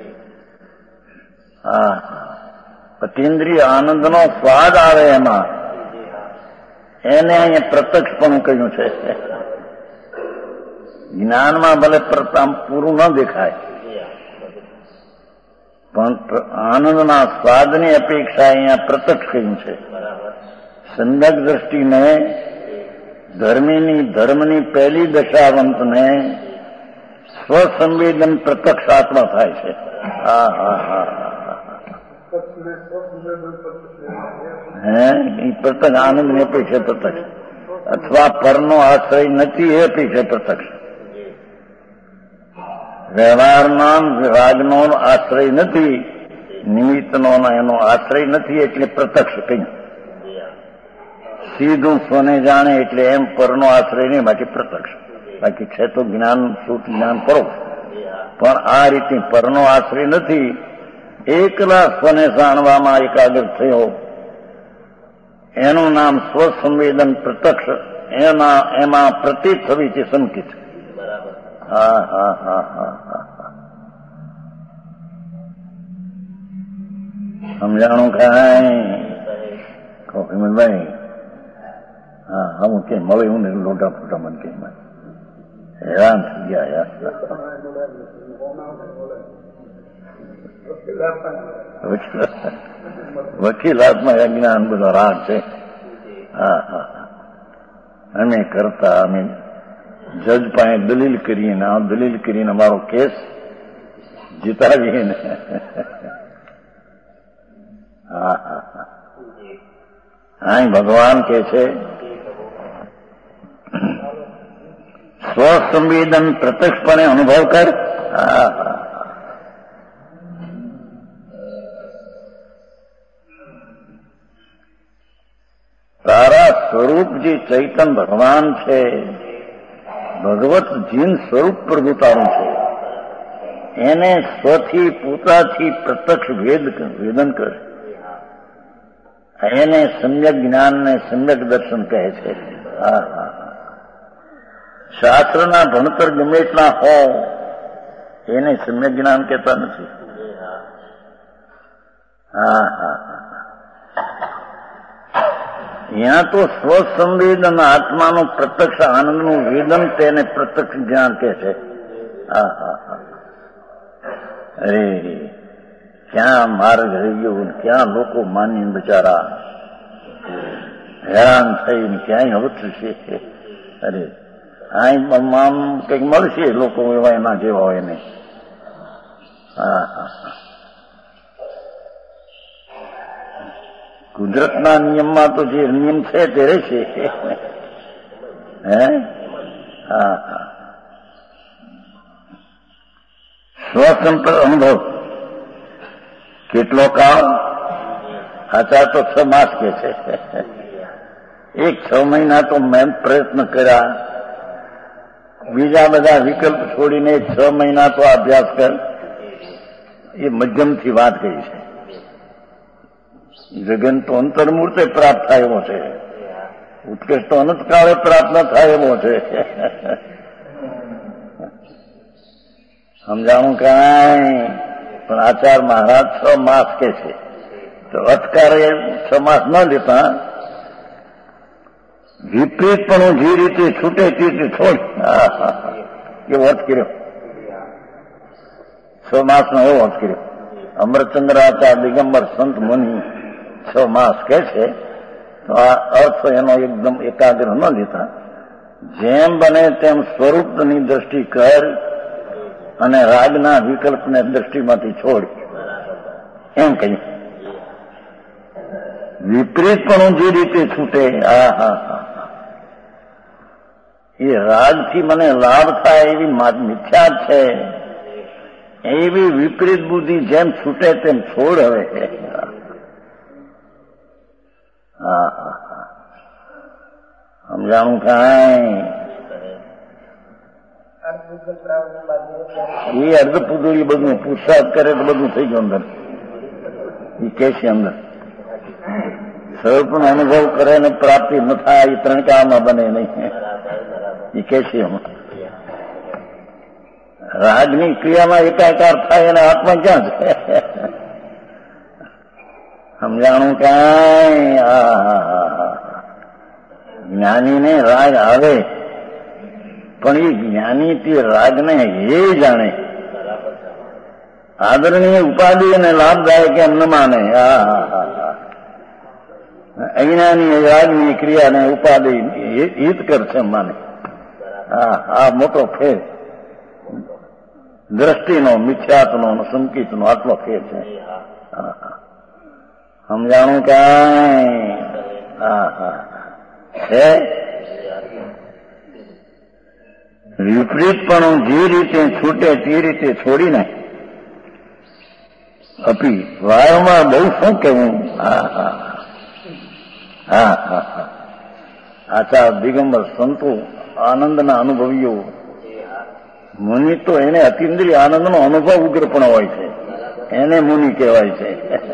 હા અતિન્દ્રિય આનંદનો સ્વાદ આવે એમાં એને અહીંયા પ્રત્યક્ષપણું કહ્યું છે. જ્ઞાનમાં ભલે પ્રતામ પૂરું ન દેખાય પણ આનંદના સ્વાદની અપેક્ષા અહીંયા પ્રત્યક્ષ કહ્યું છે. સંદક દ્રષ્ટિને ધર્મીની ધર્મની પહેલી દશાવંતને સ્વસંવેદન પ્રત્યક્ષ આત્મા થાય છે. હા હા હા હે એ પ્રત્યક્ષ આનંદની અપેક્ષા પ્રત્યક્ષ અથવા પરનો આશ્રય નથી એ અપેક્ષા પ્રત્યક્ષ. વ્યવહારના રાજનો આશ્રય નથી, નિમિત્તનો એનો આશ્રય નથી એટલે પ્રત્યક્ષ કહ્યું. સીધું સ્વને જાણે એટલે એમ પરનો આશ્રય નહીં, બાકી પ્રત્યક્ષ. બાકી છે તો જ્ઞાન શુદ્ધ જ્ઞાન પરોક્ષ, પણ આ રીતે પરનો આશ્રય નથી. એકલા સ્વને જાણવામાં એકાગ્ર થયો એનું નામ સ્વસંવેદન પ્રત્યક્ષ. એના એમાં પ્રતીત થવી છે સંકિત. હા હા હા હા હા સમજાણું કાંઈ? કહો હિમંતભાઈ. હા હું કે મળે હું ને લોટા ફોટા મને કે હેરાન થઈ ગયા યાર. વકીલાતમાં અજ્ઞાન બધો રાગ છે. હા હા અમે કરતા અમે જજ પાસે દલીલ કરીએ ને આ દલીલ કરીને અમારો કેસ જીતાવીએ ને. હા હા હા અહીં ભગવાન કે છે સ્વસંવેદન પ્રત્યક્ષપણે અનુભવ કર. તારા સ્વરૂપ જે ચૈતન ભગવાન છે, ભગવત જીન સ્વરૂપ પ્રભુ તારું છે, એને સ્વથી પોતાથી પ્રત્યક્ષ વેદ વેદન કર. એને સમ્યક જ્ઞાનને સમ્યક દર્શન કહે છે. હા હા શાસ્ત્રના ભણતર ગમે એટલા હો એને સમ્યક જ્ઞાન કહેતા નથી. હા હા यहाँ तो स्वसंवेदन आत्माનું પ્રત્યક્ષ આનંદનું વેદન તેને પ્રત્યક્ષ જ્ઞાન કહે છે. હા હા હા અરે ક્યાં માર્ગ રહી ગયો, ક્યાં લોકો માની બચારા હેરાન થઈને ક્યાંય અવતરશે. અરે અહીં આમ કંઈક મળશે લોકો એવા એના જેવા હોય ને. હા હા કુદરતના નિયમમાં તો જે નિયમ છે તે રહેશે. હે હા હા સ્વતંત્ર અનુભવ કેટલો કાળ? આચાર તો છ માસ કે છે. એક છ મહિના તો મેં પ્રયત્ન કર્યા, બીજા બધા વિકલ્પ છોડીને છ મહિના તો અભ્યાસ કર. એ મધ્યમથી વાત કરી છે. જગન તો અંતર્મૂર્તે પ્રાપ્ત થાય એવો છે, ઉત્કૃષ્ટ તો અનંતકાળે પ્રાપ્ત ન થાય એવો છે. સમજાણું કાંઈ પણ આચાર મહારાજ છ માસ કે છે તો અટકારે છ માસ ન લેતા વિપરીતપણું જે રીતે છૂટે તે રીતે છોડ. એવો અર્થ કર્યો, છ માસનો એવો અર્થ કર્યો. અમરચંદ્ર આચાર્ય દિગંબર સંત મુનિ છ માસ કે છે તો આ અર્થ એનો એકદમ એકાગ્ર ન લેતા જેમ બને તેમ સ્વરૂપની દ્રષ્ટિ કર અને રાગના વિકલ્પને દ્રષ્ટિમાંથી છોડ એમ કહ્યું. વિપરીતપણું જે રીતે છૂટે, હા હા હા એ રાગથી મને લાભ થાય એવી મિથ્યા છે, એવી વિપરીત બુદ્ધિ જેમ છૂટે તેમ છોડ. હવે હા હા સમજાણું કાંઈ? એ અર્ધ પૂજું બધું પુરુષાર્થ કરે તો બધું થઈ ગયું અંદર. એ કે છે અંદર સ્વરૂપનો અનુભવ કરે ને પ્રાપ્તિ ન થાય એ ત્રણ કાળમાં બને નહીં. એ કે છે રાજની ક્રિયામાં એકાકાર થાય અને આત્મા ક્યાં છે? સમજાણું કાંઈ? જ્ઞાનીને રાગ આવે પણ એ જ્ઞાની તે રાગને એ જાણે. આદરણીય ઉપાધિ અને લાભદાયક એમ ન માને. અજ્ઞાની રાગની ક્રિયાને ઉપાધિ હિતકર છે માને. હા આ મોટો ફેર દ્રષ્ટિનો, મિથ્યાત્વનો, સંકિતનો આટલો ફેર છે. સમજાણું કાંઈ? હા હા છે વિપરીતપણું જે રીતે છૂટે તે રીતે છોડીને અપી વારંવાર બહુ શું કહેવું. હા હા હા હા હા આચાર દિગંબર સંતો આનંદના અનુભવીઓ મુનિ તો એને અતિન્દ્રિય આનંદનો અનુભવ ઉગ્રપણ હોય છે, એને મુનિ કહેવાય છે.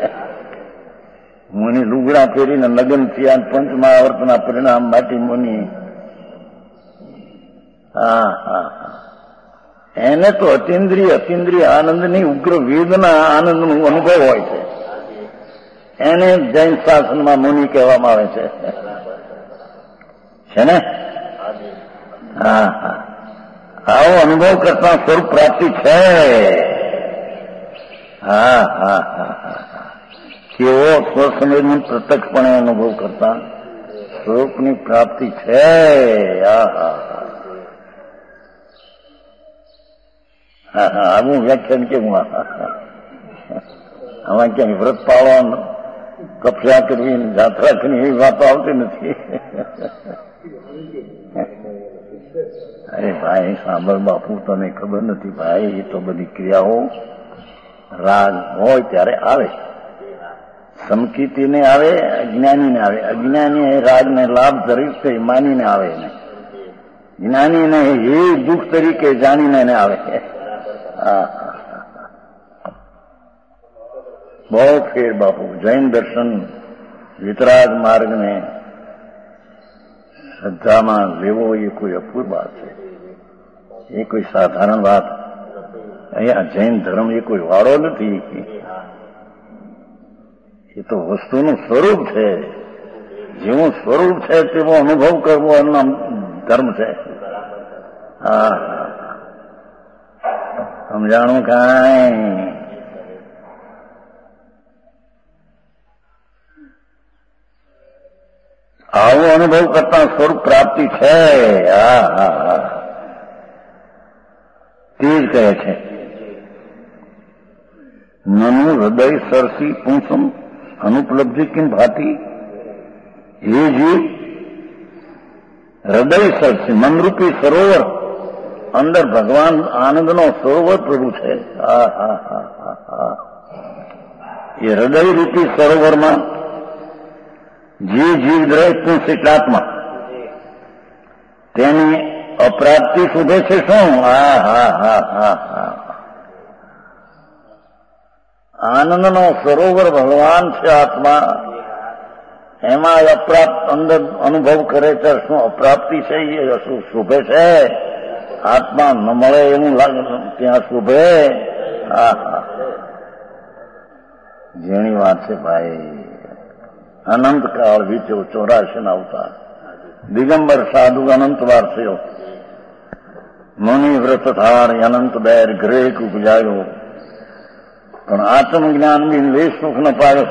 મુનિ લુગડા ફેરીને લગ્ન થયા પંચમા આવર્તના પરિણામ માટે મુનિ. હા હા હા એને તો અતિન્દ્રિય અતિન્દ્રિય આનંદની ઉગ્ર વેદના આનંદનો અનુભવ હોય છે, એને જૈન શાસનમાં મુનિ કહેવામાં આવે છે. છે ને? હા હા આવો અનુભવ કરતા સ્વરૂપ પ્રાપ્તિ છે. હા હા હા હા કેવો સ્વસંવેદન પ્રત્યક્ષપણે અનુભવ કરતા સ્વરૂપની પ્રાપ્તિ છે. હા હા હા હા આવું વ્યાખ્યાન કેવું? આમાં ક્યાંય વ્રત પાળવાનું, કપડા કરવી, જાત્રા કરવી એવી વાતો આવતી નથી. અરે ભાઈ સાંભળ બાપુ, તને ખબર નથી ભાઈ, એ તો બધી ક્રિયાઓ રાગ હોય ત્યારે આવે. સમકીતીને આવે, અજ્ઞાનીને આવે. અજ્ઞાની એ રાગને લાભ તરીકે માનીને આવે ને, જ્ઞાનીને એ દુઃખ તરીકે જાણીને એને આવે. હા, બહુ ફેર બાપુ. જૈન દર્શન વિતરાગ માર્ગને શ્રદ્ધામાં લેવો એ કોઈ અપૂર્વ વાત છે, એ કોઈ સાધારણ વાત. અહીંયા જૈન ધર્મ એ કોઈ વાળો નથી, એ તો વસ્તુનું સ્વરૂપ છે. જેવું સ્વરૂપ છે તેવો અનુભવ કરવો એનો ધર્મ છે. હા, સમજાણું કાંઈ? આવો અનુભવ કરતા સ્વરૂપ પ્રાપ્તિ છે. હા હા હા, તે જ કહે છે. નનુ હૃદય સરસી પુંસમ અનુપલબ્ધિ કિમ ભાતી. એ જીવ હૃદય સરસી મનરૂપી સરોવર, અંદર ભગવાન આનંદનો સરોવર પ્રભુ છે. હા હા હા હા હા, એ હૃદય રૂપી સરોવરમાં જે જીવ દ્રય પુંસ એટલાત્મા, તેની અપ્રાપ્તિ શોધે છે શું? હા હા હા હા હા, આનંદનો સરોવર ભગવાન છે આત્મા, એમાં અપ્રાપ્ત અંદર અનુભવ કરે છે. શું અપ્રાપ્તિ છે? એ શું શોભે છે? આત્મા ન મળે એવું લાગે ત્યાં શોભે. હા હા, જેની વાત છે ભાઈ. અનંતકાળ વીત્યો, ચોરાશી ના અવતાર, દિગંબર સાધુ અનંતવાર થયો, મુનિ વ્રત ધાર અનંત બેર ગ્રેક ઉપજાયો, પણ આત્મજ્ઞાન બી લેશ સુખ ન પાયો.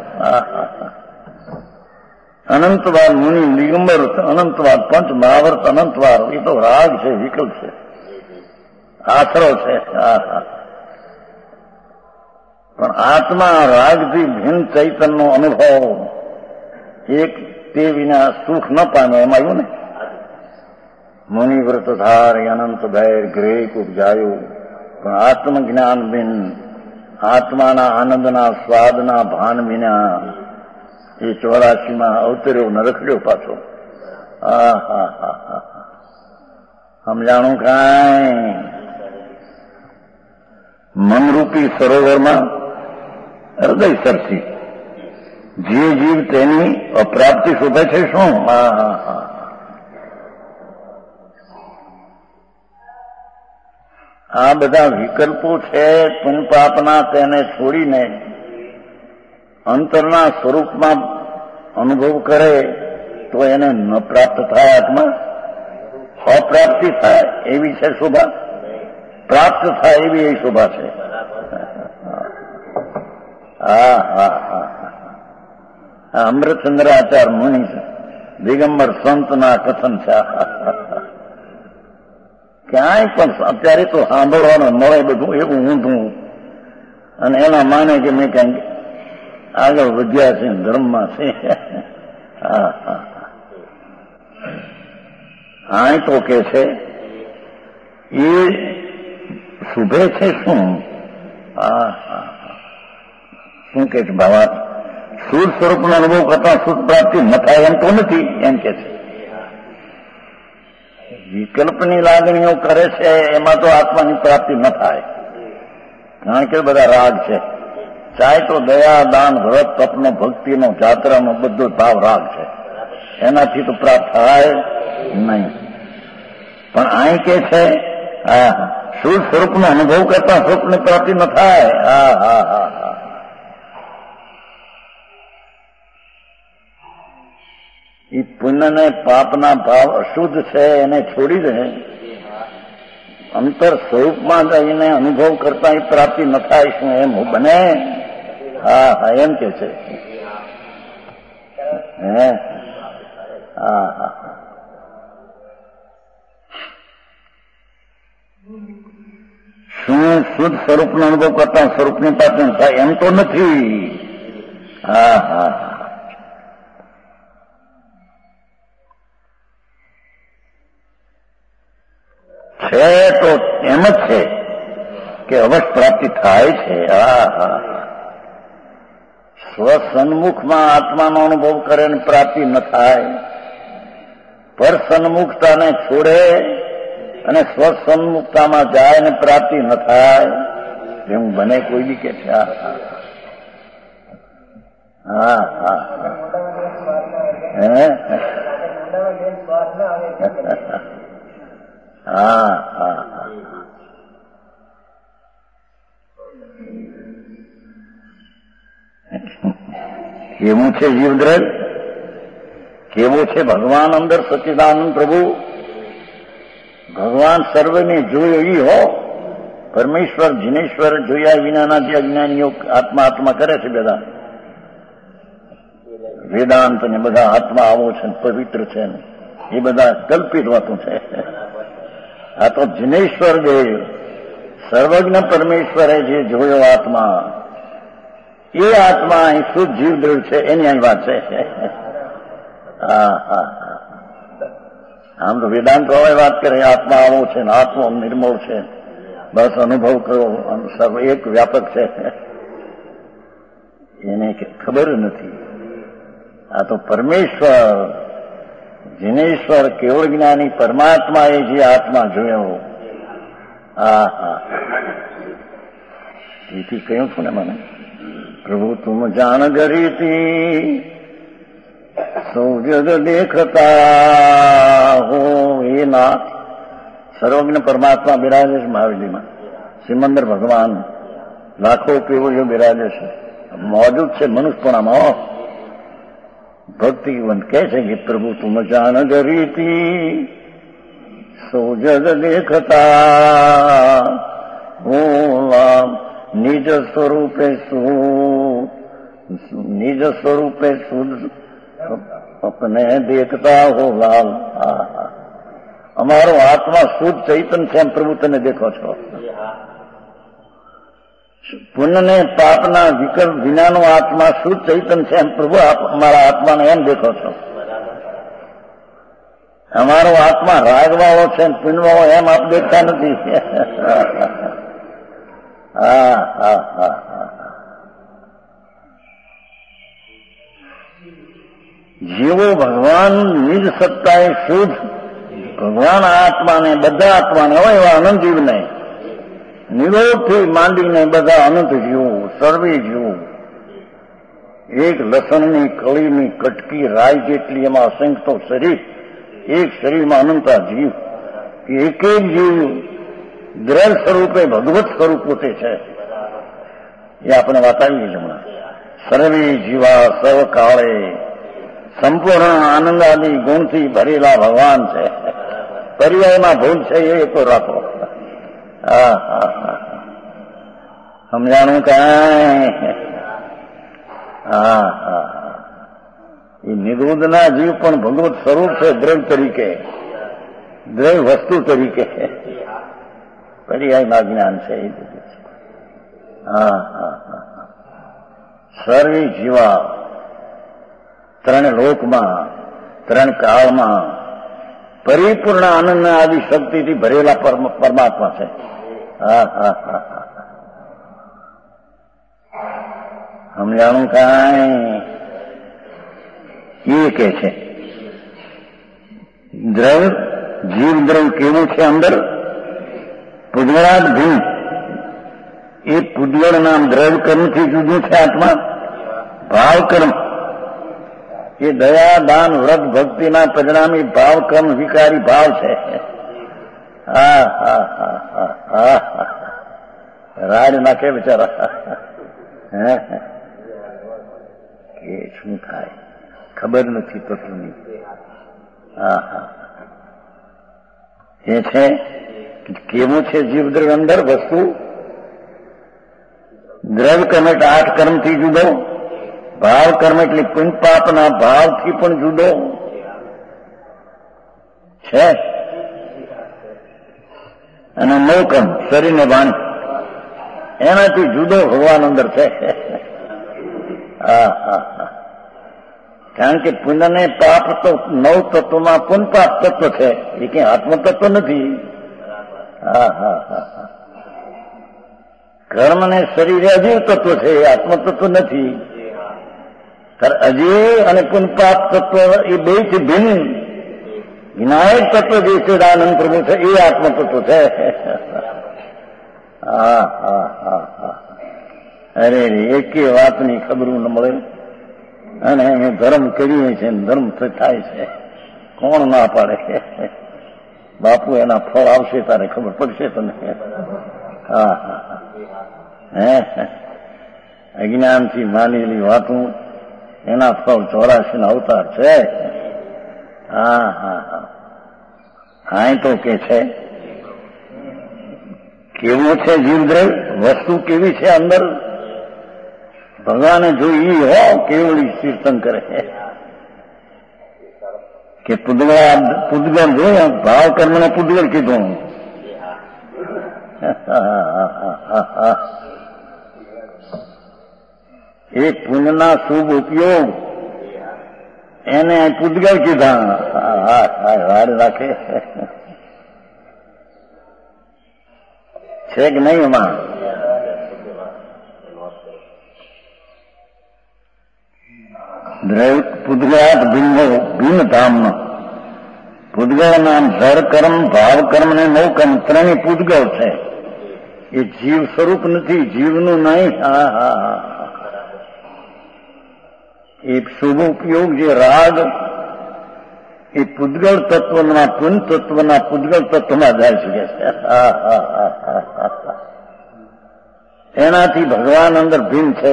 અનંતવાર મુનિ, દિગંબર અનંતવાર, પંચ મહાવર્ત અનંતવાર. એ તો રાગ છે, વિકલ્પ છે, આશરો છે. હા હા, પણ આત્મા રાગથી ભિન્ન ચૈતનનો અનુભવ એક તે વિના સુખ ન પામે. એમ આવ્યું ને, મુનિ વ્રત ધાર અનંત ભૈર ગ્રેક ઉપજાયો, પણ આત્મજ્ઞાન બિન, આત્માના આનંદના સ્વાદના ભાન વિના એ ચોરાશીમાં અવતર્યો, ન રખડ્યો પાછો. હા હા હા હા, સમજાણું કાંઈ? મનરૂપી સરોવરમાં હૃદય સરસી જે જીવ તેની અપ્રાપ્તિ શોધે છે શું? હા હા હા, આ બધા વિકલ્પો છે પુન પાપના, તેને છોડીને અંતરના સ્વરૂપમાં અનુભવ કરે તો એને ન પ્રાપ્ત થાય આત્મા. અપ્રાપ્તિ થાય એવી છે શોભા, પ્રાપ્ત થાય એવી એ શોભા છે. હા હા હા, અમૃતચંદ્રાચાર મુનિ દિગંબર સંતના કથન છે. ક્યાંય પણ અત્યારે તો સાંભળવાનું મળે બધું એવું ઊંધું, અને એના માને કે મેં ક્યાંક આગળ વધ્યા છે ધર્મમાં છે. હા હા, હા તો કે છે એ શુભે છે શું? હા હા, શું કે છે ભાવાત? શુદ્ધ સ્વરૂપનો અનુભવ કરતા શુદ્ધ પ્રાપ્તિ ન થાય એમ તો નથી, એમ કે છે. વિકલ્પની લાગણીઓ કરે છે એમાં તો આત્માની પ્રાપ્તિ ન થાય, કારણ કે બધા રાગ છે. ચાહે તો દયા, દાન, વ્રત, તપનો, ભક્તિનો, જાત્રાનો બધો ભાવ રાગ છે, એનાથી તો પ્રાપ્ત થાય નહીં. પણ અહીં કે છે હા, શુદ્ધ સ્વરૂપનો અનુભવ કરતા સ્વરૂપની પ્રાપ્તિ ન થાય. હા હા હા હા, એ પુણ્ય ને પાપના ભાવ અશુદ્ધ છે એને છોડી દે, અંતર સ્વરૂપમાં જઈને અનુભવ કરતા એ પ્રાપ્તિ ન થાય શું? એમ બને? હા હા, એમ કે છે. હે હા હા, શું શુદ્ધ સ્વરૂપનો અનુભવ કરતા સ્વરૂપની પ્રાપ્તિ ન થાય એમ તો નથી. હા હા, છે તો એમ જ છે કે અવશ્ય પ્રાપ્તિ થાય છે. હા હા સ્વસન્મુખમાં આત્માનો અનુભવ કરે ને પ્રાપ્તિ ન થાય, પર સન્મુખતાને છોડે અને સ્વસન્મુખતામાં જાય ને પ્રાપ્તિ ન થાય એવું બને કોઈ બી કે છે. હા હા હા હે હા હા કેવું છે જીવદ્રજ, કેવો છે ભગવાન અંદર સચ્ચિદાનંદ પ્રભુ. ભગવાન સર્વને જોયો ઈ હો. પરમેશ્વર જીનેશ્વર જોયા વિનાના જે અજ્ઞાનીઓ આત્મા આત્મા કરે છે બધા વેદાંત ને બધા આત્મા આવો છે પવિત્ર છે ને એ બધા કલ્પિત વાતું છે. આ તો જીનેશ્વર દેવ સર્વજ્ઞ પરમેશ્વરે જે જોયો આત્મા એ આત્મા અહીં શુદ્ધ જીવ દ્રઢ છે એની અહીં વાત છે. હા હા આમ તો વેદાંત હવે વાત કરે આત્મા આવો છે ને આત્મા નિર્મળ છે, બસ અનુભવ કરો સર્વ એક વ્યાપક છે, એને ખબર નથી. આ તો પરમેશ્વર જીનેશ્વર કેવળ જ્ઞાની પરમાત્માએ જે આત્મા જોયો. હા હા એથી કહ્યું છું ને મને પ્રભુ તુમ જાણ ગરીતી સૌ જગ દેખતા હો. એ નાથ સર્વજ્ઞ પરમાત્મા બિરાજે છે મહાવીરમાં, સિમંદર ભગવાન લાખો કેવળીઓ બિરાજે છે, મોજૂદ છે મનુષ્યપણામાં. ભક્તિવંત કહે છે કે પ્રભુ તુમ જાણ ગરીતી સૌ જગ દેખતા હો. નિજ સ્વરૂપે શું નિજ સ્વરૂપે શુદ્ધ અપને દેખતા હો લાલ. અમારો આત્મા શુદ્ધ ચૈતન છે એમ પ્રભુ તને દેખો છો. પુણ્ય ને પાપના વિકલ્પ વિનાનો આત્મા શુદ્ધ ચૈતન છે એમ પ્રભુ અમારા આત્માને એમ દેખો છો. અમારો આત્મા રાગવાળો છે પુણ્યવાળો એમ આપ દેખતા નથી. હા હા હા હા જીવો ભગવાન નિજ સત્તાએ શુદ્ધ ભગવાન આત્માને બધા આત્માને હોય એવા અનંત જીવને નિરોધથી માંડીને બધા અનંત જીવો સર્વે જીવો એક લસણની કળીની કટકી રાય જેટલી એમાં અસંખ્ય શરીર, એક શરીરમાં અનંતા જીવ, એક એક જીવ દ્રઢ સ્વરૂપે ભગવત સ્વરૂપ પોતે છે. એ આપણે વાત આવી છે હમણાં. સર્વે જીવા સર્વ કાળે સંપૂર્ણ આનંદ આદિ ગુણથી ભરેલા ભગવાન છે. પર્યાયમાં ભૂલ છે એ તો રાખો. હા હા હા સમજાણું કાંઈ. હા હા એ નિરોધના જીવ પણ ભગવત સ્વરૂપ છે દ્રવ્ય તરીકે, દ્રવ્ય વસ્તુ તરીકે. પર્યાયમાં જ્ઞાન છે એ બધું છે. હા હા હા સર્વે જીવા ત્રણ લોકમાં ત્રણ કાળમાં પરિપૂર્ણ આનંદ આદિ શક્તિથી ભરેલા પરમાત્મા છે. હા હા હા સમજાણું કાંઈ. એ કે છે દ્રવ્ય જીવ દ્રવ્ય કેવું છે અંદર પૂજ્વરાજ ભીમ. એ પૂજ્વળ નામ દ્રવ્ય કર્મથી જુદું છે આત્મા. ભાવ કર્મ એ દયા દાન વ્રત ભક્તિના પરિણામી ભાવ કર્મ વિકારી ભાવ છે. હા હા હા હા હા રાડ નાખે બિચારા. હે કે શું થાય ખબર નથી તત્વની. હા હા એ છે કેવું છે જીવદ્રવ્ય અંદર વસ્તુ દ્રવ્ય કર્મ એટલે આઠ કર્મથી જુદો, ભાવ કર્મ એટલે પુણ્ય પાપના ભાવથી પણ જુદો છે, અને મોકમ શરીરને વાણી એનાથી જુદો ભગવાન અંદર છે. હા હા હા કારણ કે પુણ્ય ને પાપ તો નવ તત્વમાં પુણ્ય પાપ તત્વ છે, એ કઈ આત્મતત્વ નથી. હા હા હા હા કર્મ ને શરીરે અજીવ તત્વ છે, આત્મતત્વ નથી. અજીવ અને પુનપાપ તત્વ એ બે થી ભિન્ન વિનાયક તત્વ જે છે આનંદ પ્રભુ છે એ આત્મતત્વ છે. હા હા હા હા અરે એકે વાતની ખબરું ન મળે અને અમે ધર્મ કરીએ છીએ, ધર્મ થાય છે. કોણ ના પાડે? બાપુ એના ફળ આવશે તારે ખબર પડશે તને. હા હા હે અજ્ઞાનથી માનેલી વાતું એના ફળ ચોરાશી ના અવતાર છે. હા હા હા હા તો કે છે કેવું છે જીવદ્રવ્ય, વસ્તુ કેવી છે અંદર ભગવાને જોઈ હો કેવડી કીર્તન કરે કે પૂદગળ પૂદગળ જોયું, ભાવ કર્મને પૂદગળ કીધું. એ પુણ્યના શુભ ઉપયોગ એને પૂદગળ કીધા. વાર રાખે છે કે નહીં? એમાં પૂદગળાત ભિન્ન ભિન્ન ધામનો પૂદગળ નામ ધર કર્મ, ભાવ કર્મ ને નવ કર્મ ત્રણેય પૂદગળ છે. એ જીવ સ્વરૂપ નથી, જીવનું નહીં. હા હા હા એ શુભ ઉપયોગ જે રાગ એ પૂદગળ તત્વના પુન તત્વના પૂદગળ તત્વમાં જાય શકે છે. એનાથી ભગવાન અંદર ભિન્ન છે.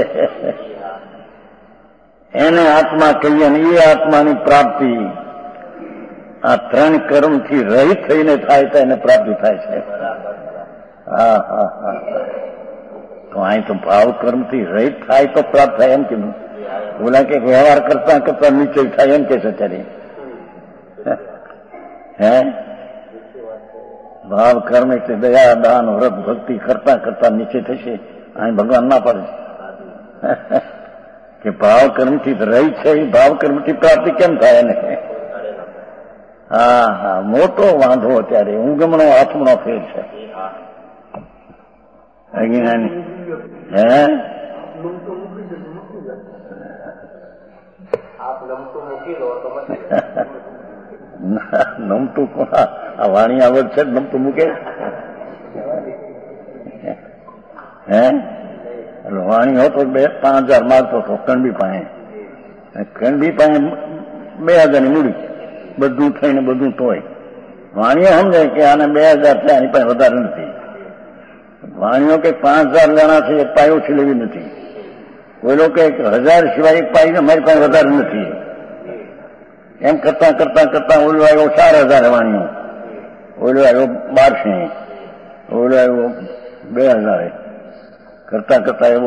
એને આત્મા કહીએ ને એ આત્માની પ્રાપ્તિ આ ત્રણ કર્મથી રહિત થઈને થાય તો એને પ્રાપ્તિ થાય છે. હા હા હા તો અહીં તો ભાવ કર્મથી રહિત થાય તો પ્રાપ્ત થાય એમ કીધું. બોલા કે વ્યવહાર કરતા કરતા નીચે થાય એમ કે છે ત્યારે. હે ભાવ કર્મ એટલે દયા દાન વ્રત ભક્તિ કરતા કરતા નીચે થશે. અહીં ભગવાન ના પડે કે ભાવ કર્મથી રહી છે, એ ભાવ કર્મથી પ્રાપ્તિ કેમ થાય એને? હા હા મોટો વાંધો અત્યારે ઊંઘમણો હાથમણો ફેર છે. અજ્ઞાની હે નમતું કોણ? આ વાણી આવડ છે નમતું મૂકે હે વાણી હોતો બે પાંચ હજાર મારતો હતો કણબી પાસે. કણબી પાસે બે હજારની મૂડી બધું થઈને બધું તોય વાણીઓ સમજે કે આને બે હજાર થયા એની પાસે વધારે નથી. વાણીઓ કે પાંચ હજાર લેણા છે, એક પાય ઓછી લેવી નથી. કોઈ લોકો હજાર સિવાય એક પાય અમારી પાસે વધારે નથી. એમ કરતા કરતા કરતા ઓલો આવ્યો ચાર હજાર વાણીઓ, ઓલો આવ્યો બારસો, ઓલો આવ્યો બે હજાર, કરતા કરતા એવો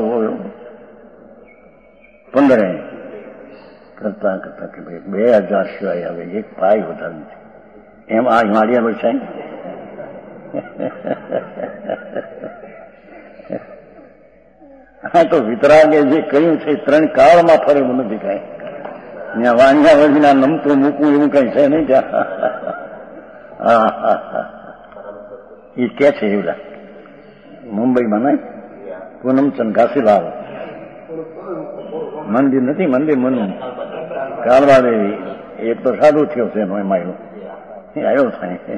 પંદરે, કરતા કરતા કે ભાઈ બે હજાર સિવાય આવે એક પાય વધારે નથી. એમ આ હિમાલયા હોય છે. હા તો વિતરાગે જે કહ્યું છે ત્રણ કાળમાં ફરે એવું નથી કઈ. ત્યાં વાણિયા વળીના નમતું મૂકવું એવું કઈ છે નહીં ત્યાં. હા હા હા એ કે છે એવડા મુંબઈમાં નહીં પૂનમચંદ ઘાસીલાલ મંદિર નથી, મંદિર મન કાળવાદેવી એ તો સાદું થયો છે એનો એમાં આવ્યો થાય.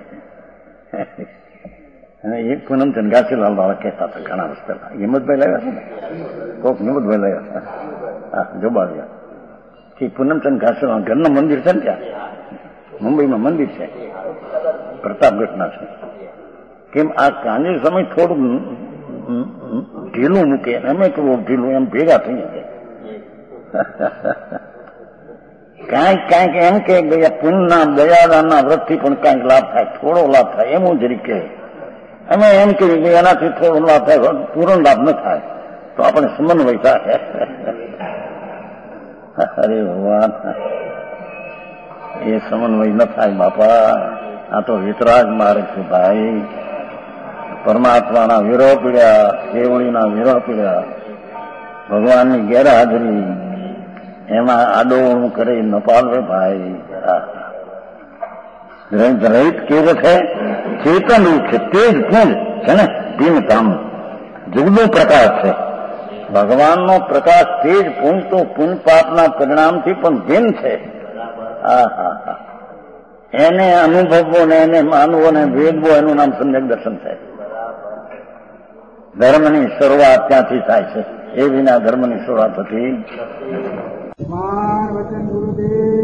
અને એ પૂનમચંદ ઘાસીલાલ વાળા કહેતા હતા ઘણા વર્ષ પહેલા. હિંમતભાઈ લાવ્યા છે ને, કોક હિંમતભાઈ લાવ્યા હતા. હા જોબાવ્યા કે પૂનમચંદ ઘાસીલાલ ઘરનું મંદિર છે ને ત્યાં મુંબઈમાં મંદિર છે, પ્રતાપગઢના છે. કેમ આ કાંજે સમય થોડું ઢીલું મૂકે, અમે કેવું ઢીલું એમ ભેગા થઈ જાય. કાંઈક કાંઈક એમ કે ગયા પુણ્યના દયાદાનના વ્રતથી પણ કાંઈક લાભ થાય, થોડો લાભ થાય એમ જરી કે અમે એમ કહીએ કે એનાથી થોડો લાભ થાય, પૂર્ણ લાભ ન થાય તો આપણે સમન્વય થાય. અરે ભગવાન એ સમન્વય ન થાય બાપા. આ તો વિતરાગ માર્ગ છે ભાઈ. પરમાત્માના વિરોહ પીડ્યા, કેવળીના વિરોહ પીડ્યા, ભગવાનની ગેરહાજરી એમાં આડોવણું કરે ન પાડવે ભાઈ. રહિત કેવું છે? ચેતન રૂપ છે, તેજ પુંજ છે ને, ભીમ કામ જુગદો પ્રકાશ છે. ભગવાનનો પ્રકાશ તેજ પુંજ તો પુંજ પાપના પરિણામથી પણ ભિન્ન છે. હા હા હા એને અનુભવવો ને એને માનવો ને વેદવો એનું નામ સમ્યક દર્શન છે. ધર્મની શરૂઆત ત્યાંથી થાય છે, એ વિના ધર્મની શરૂઆત થતી. વચન ગુરુદેવ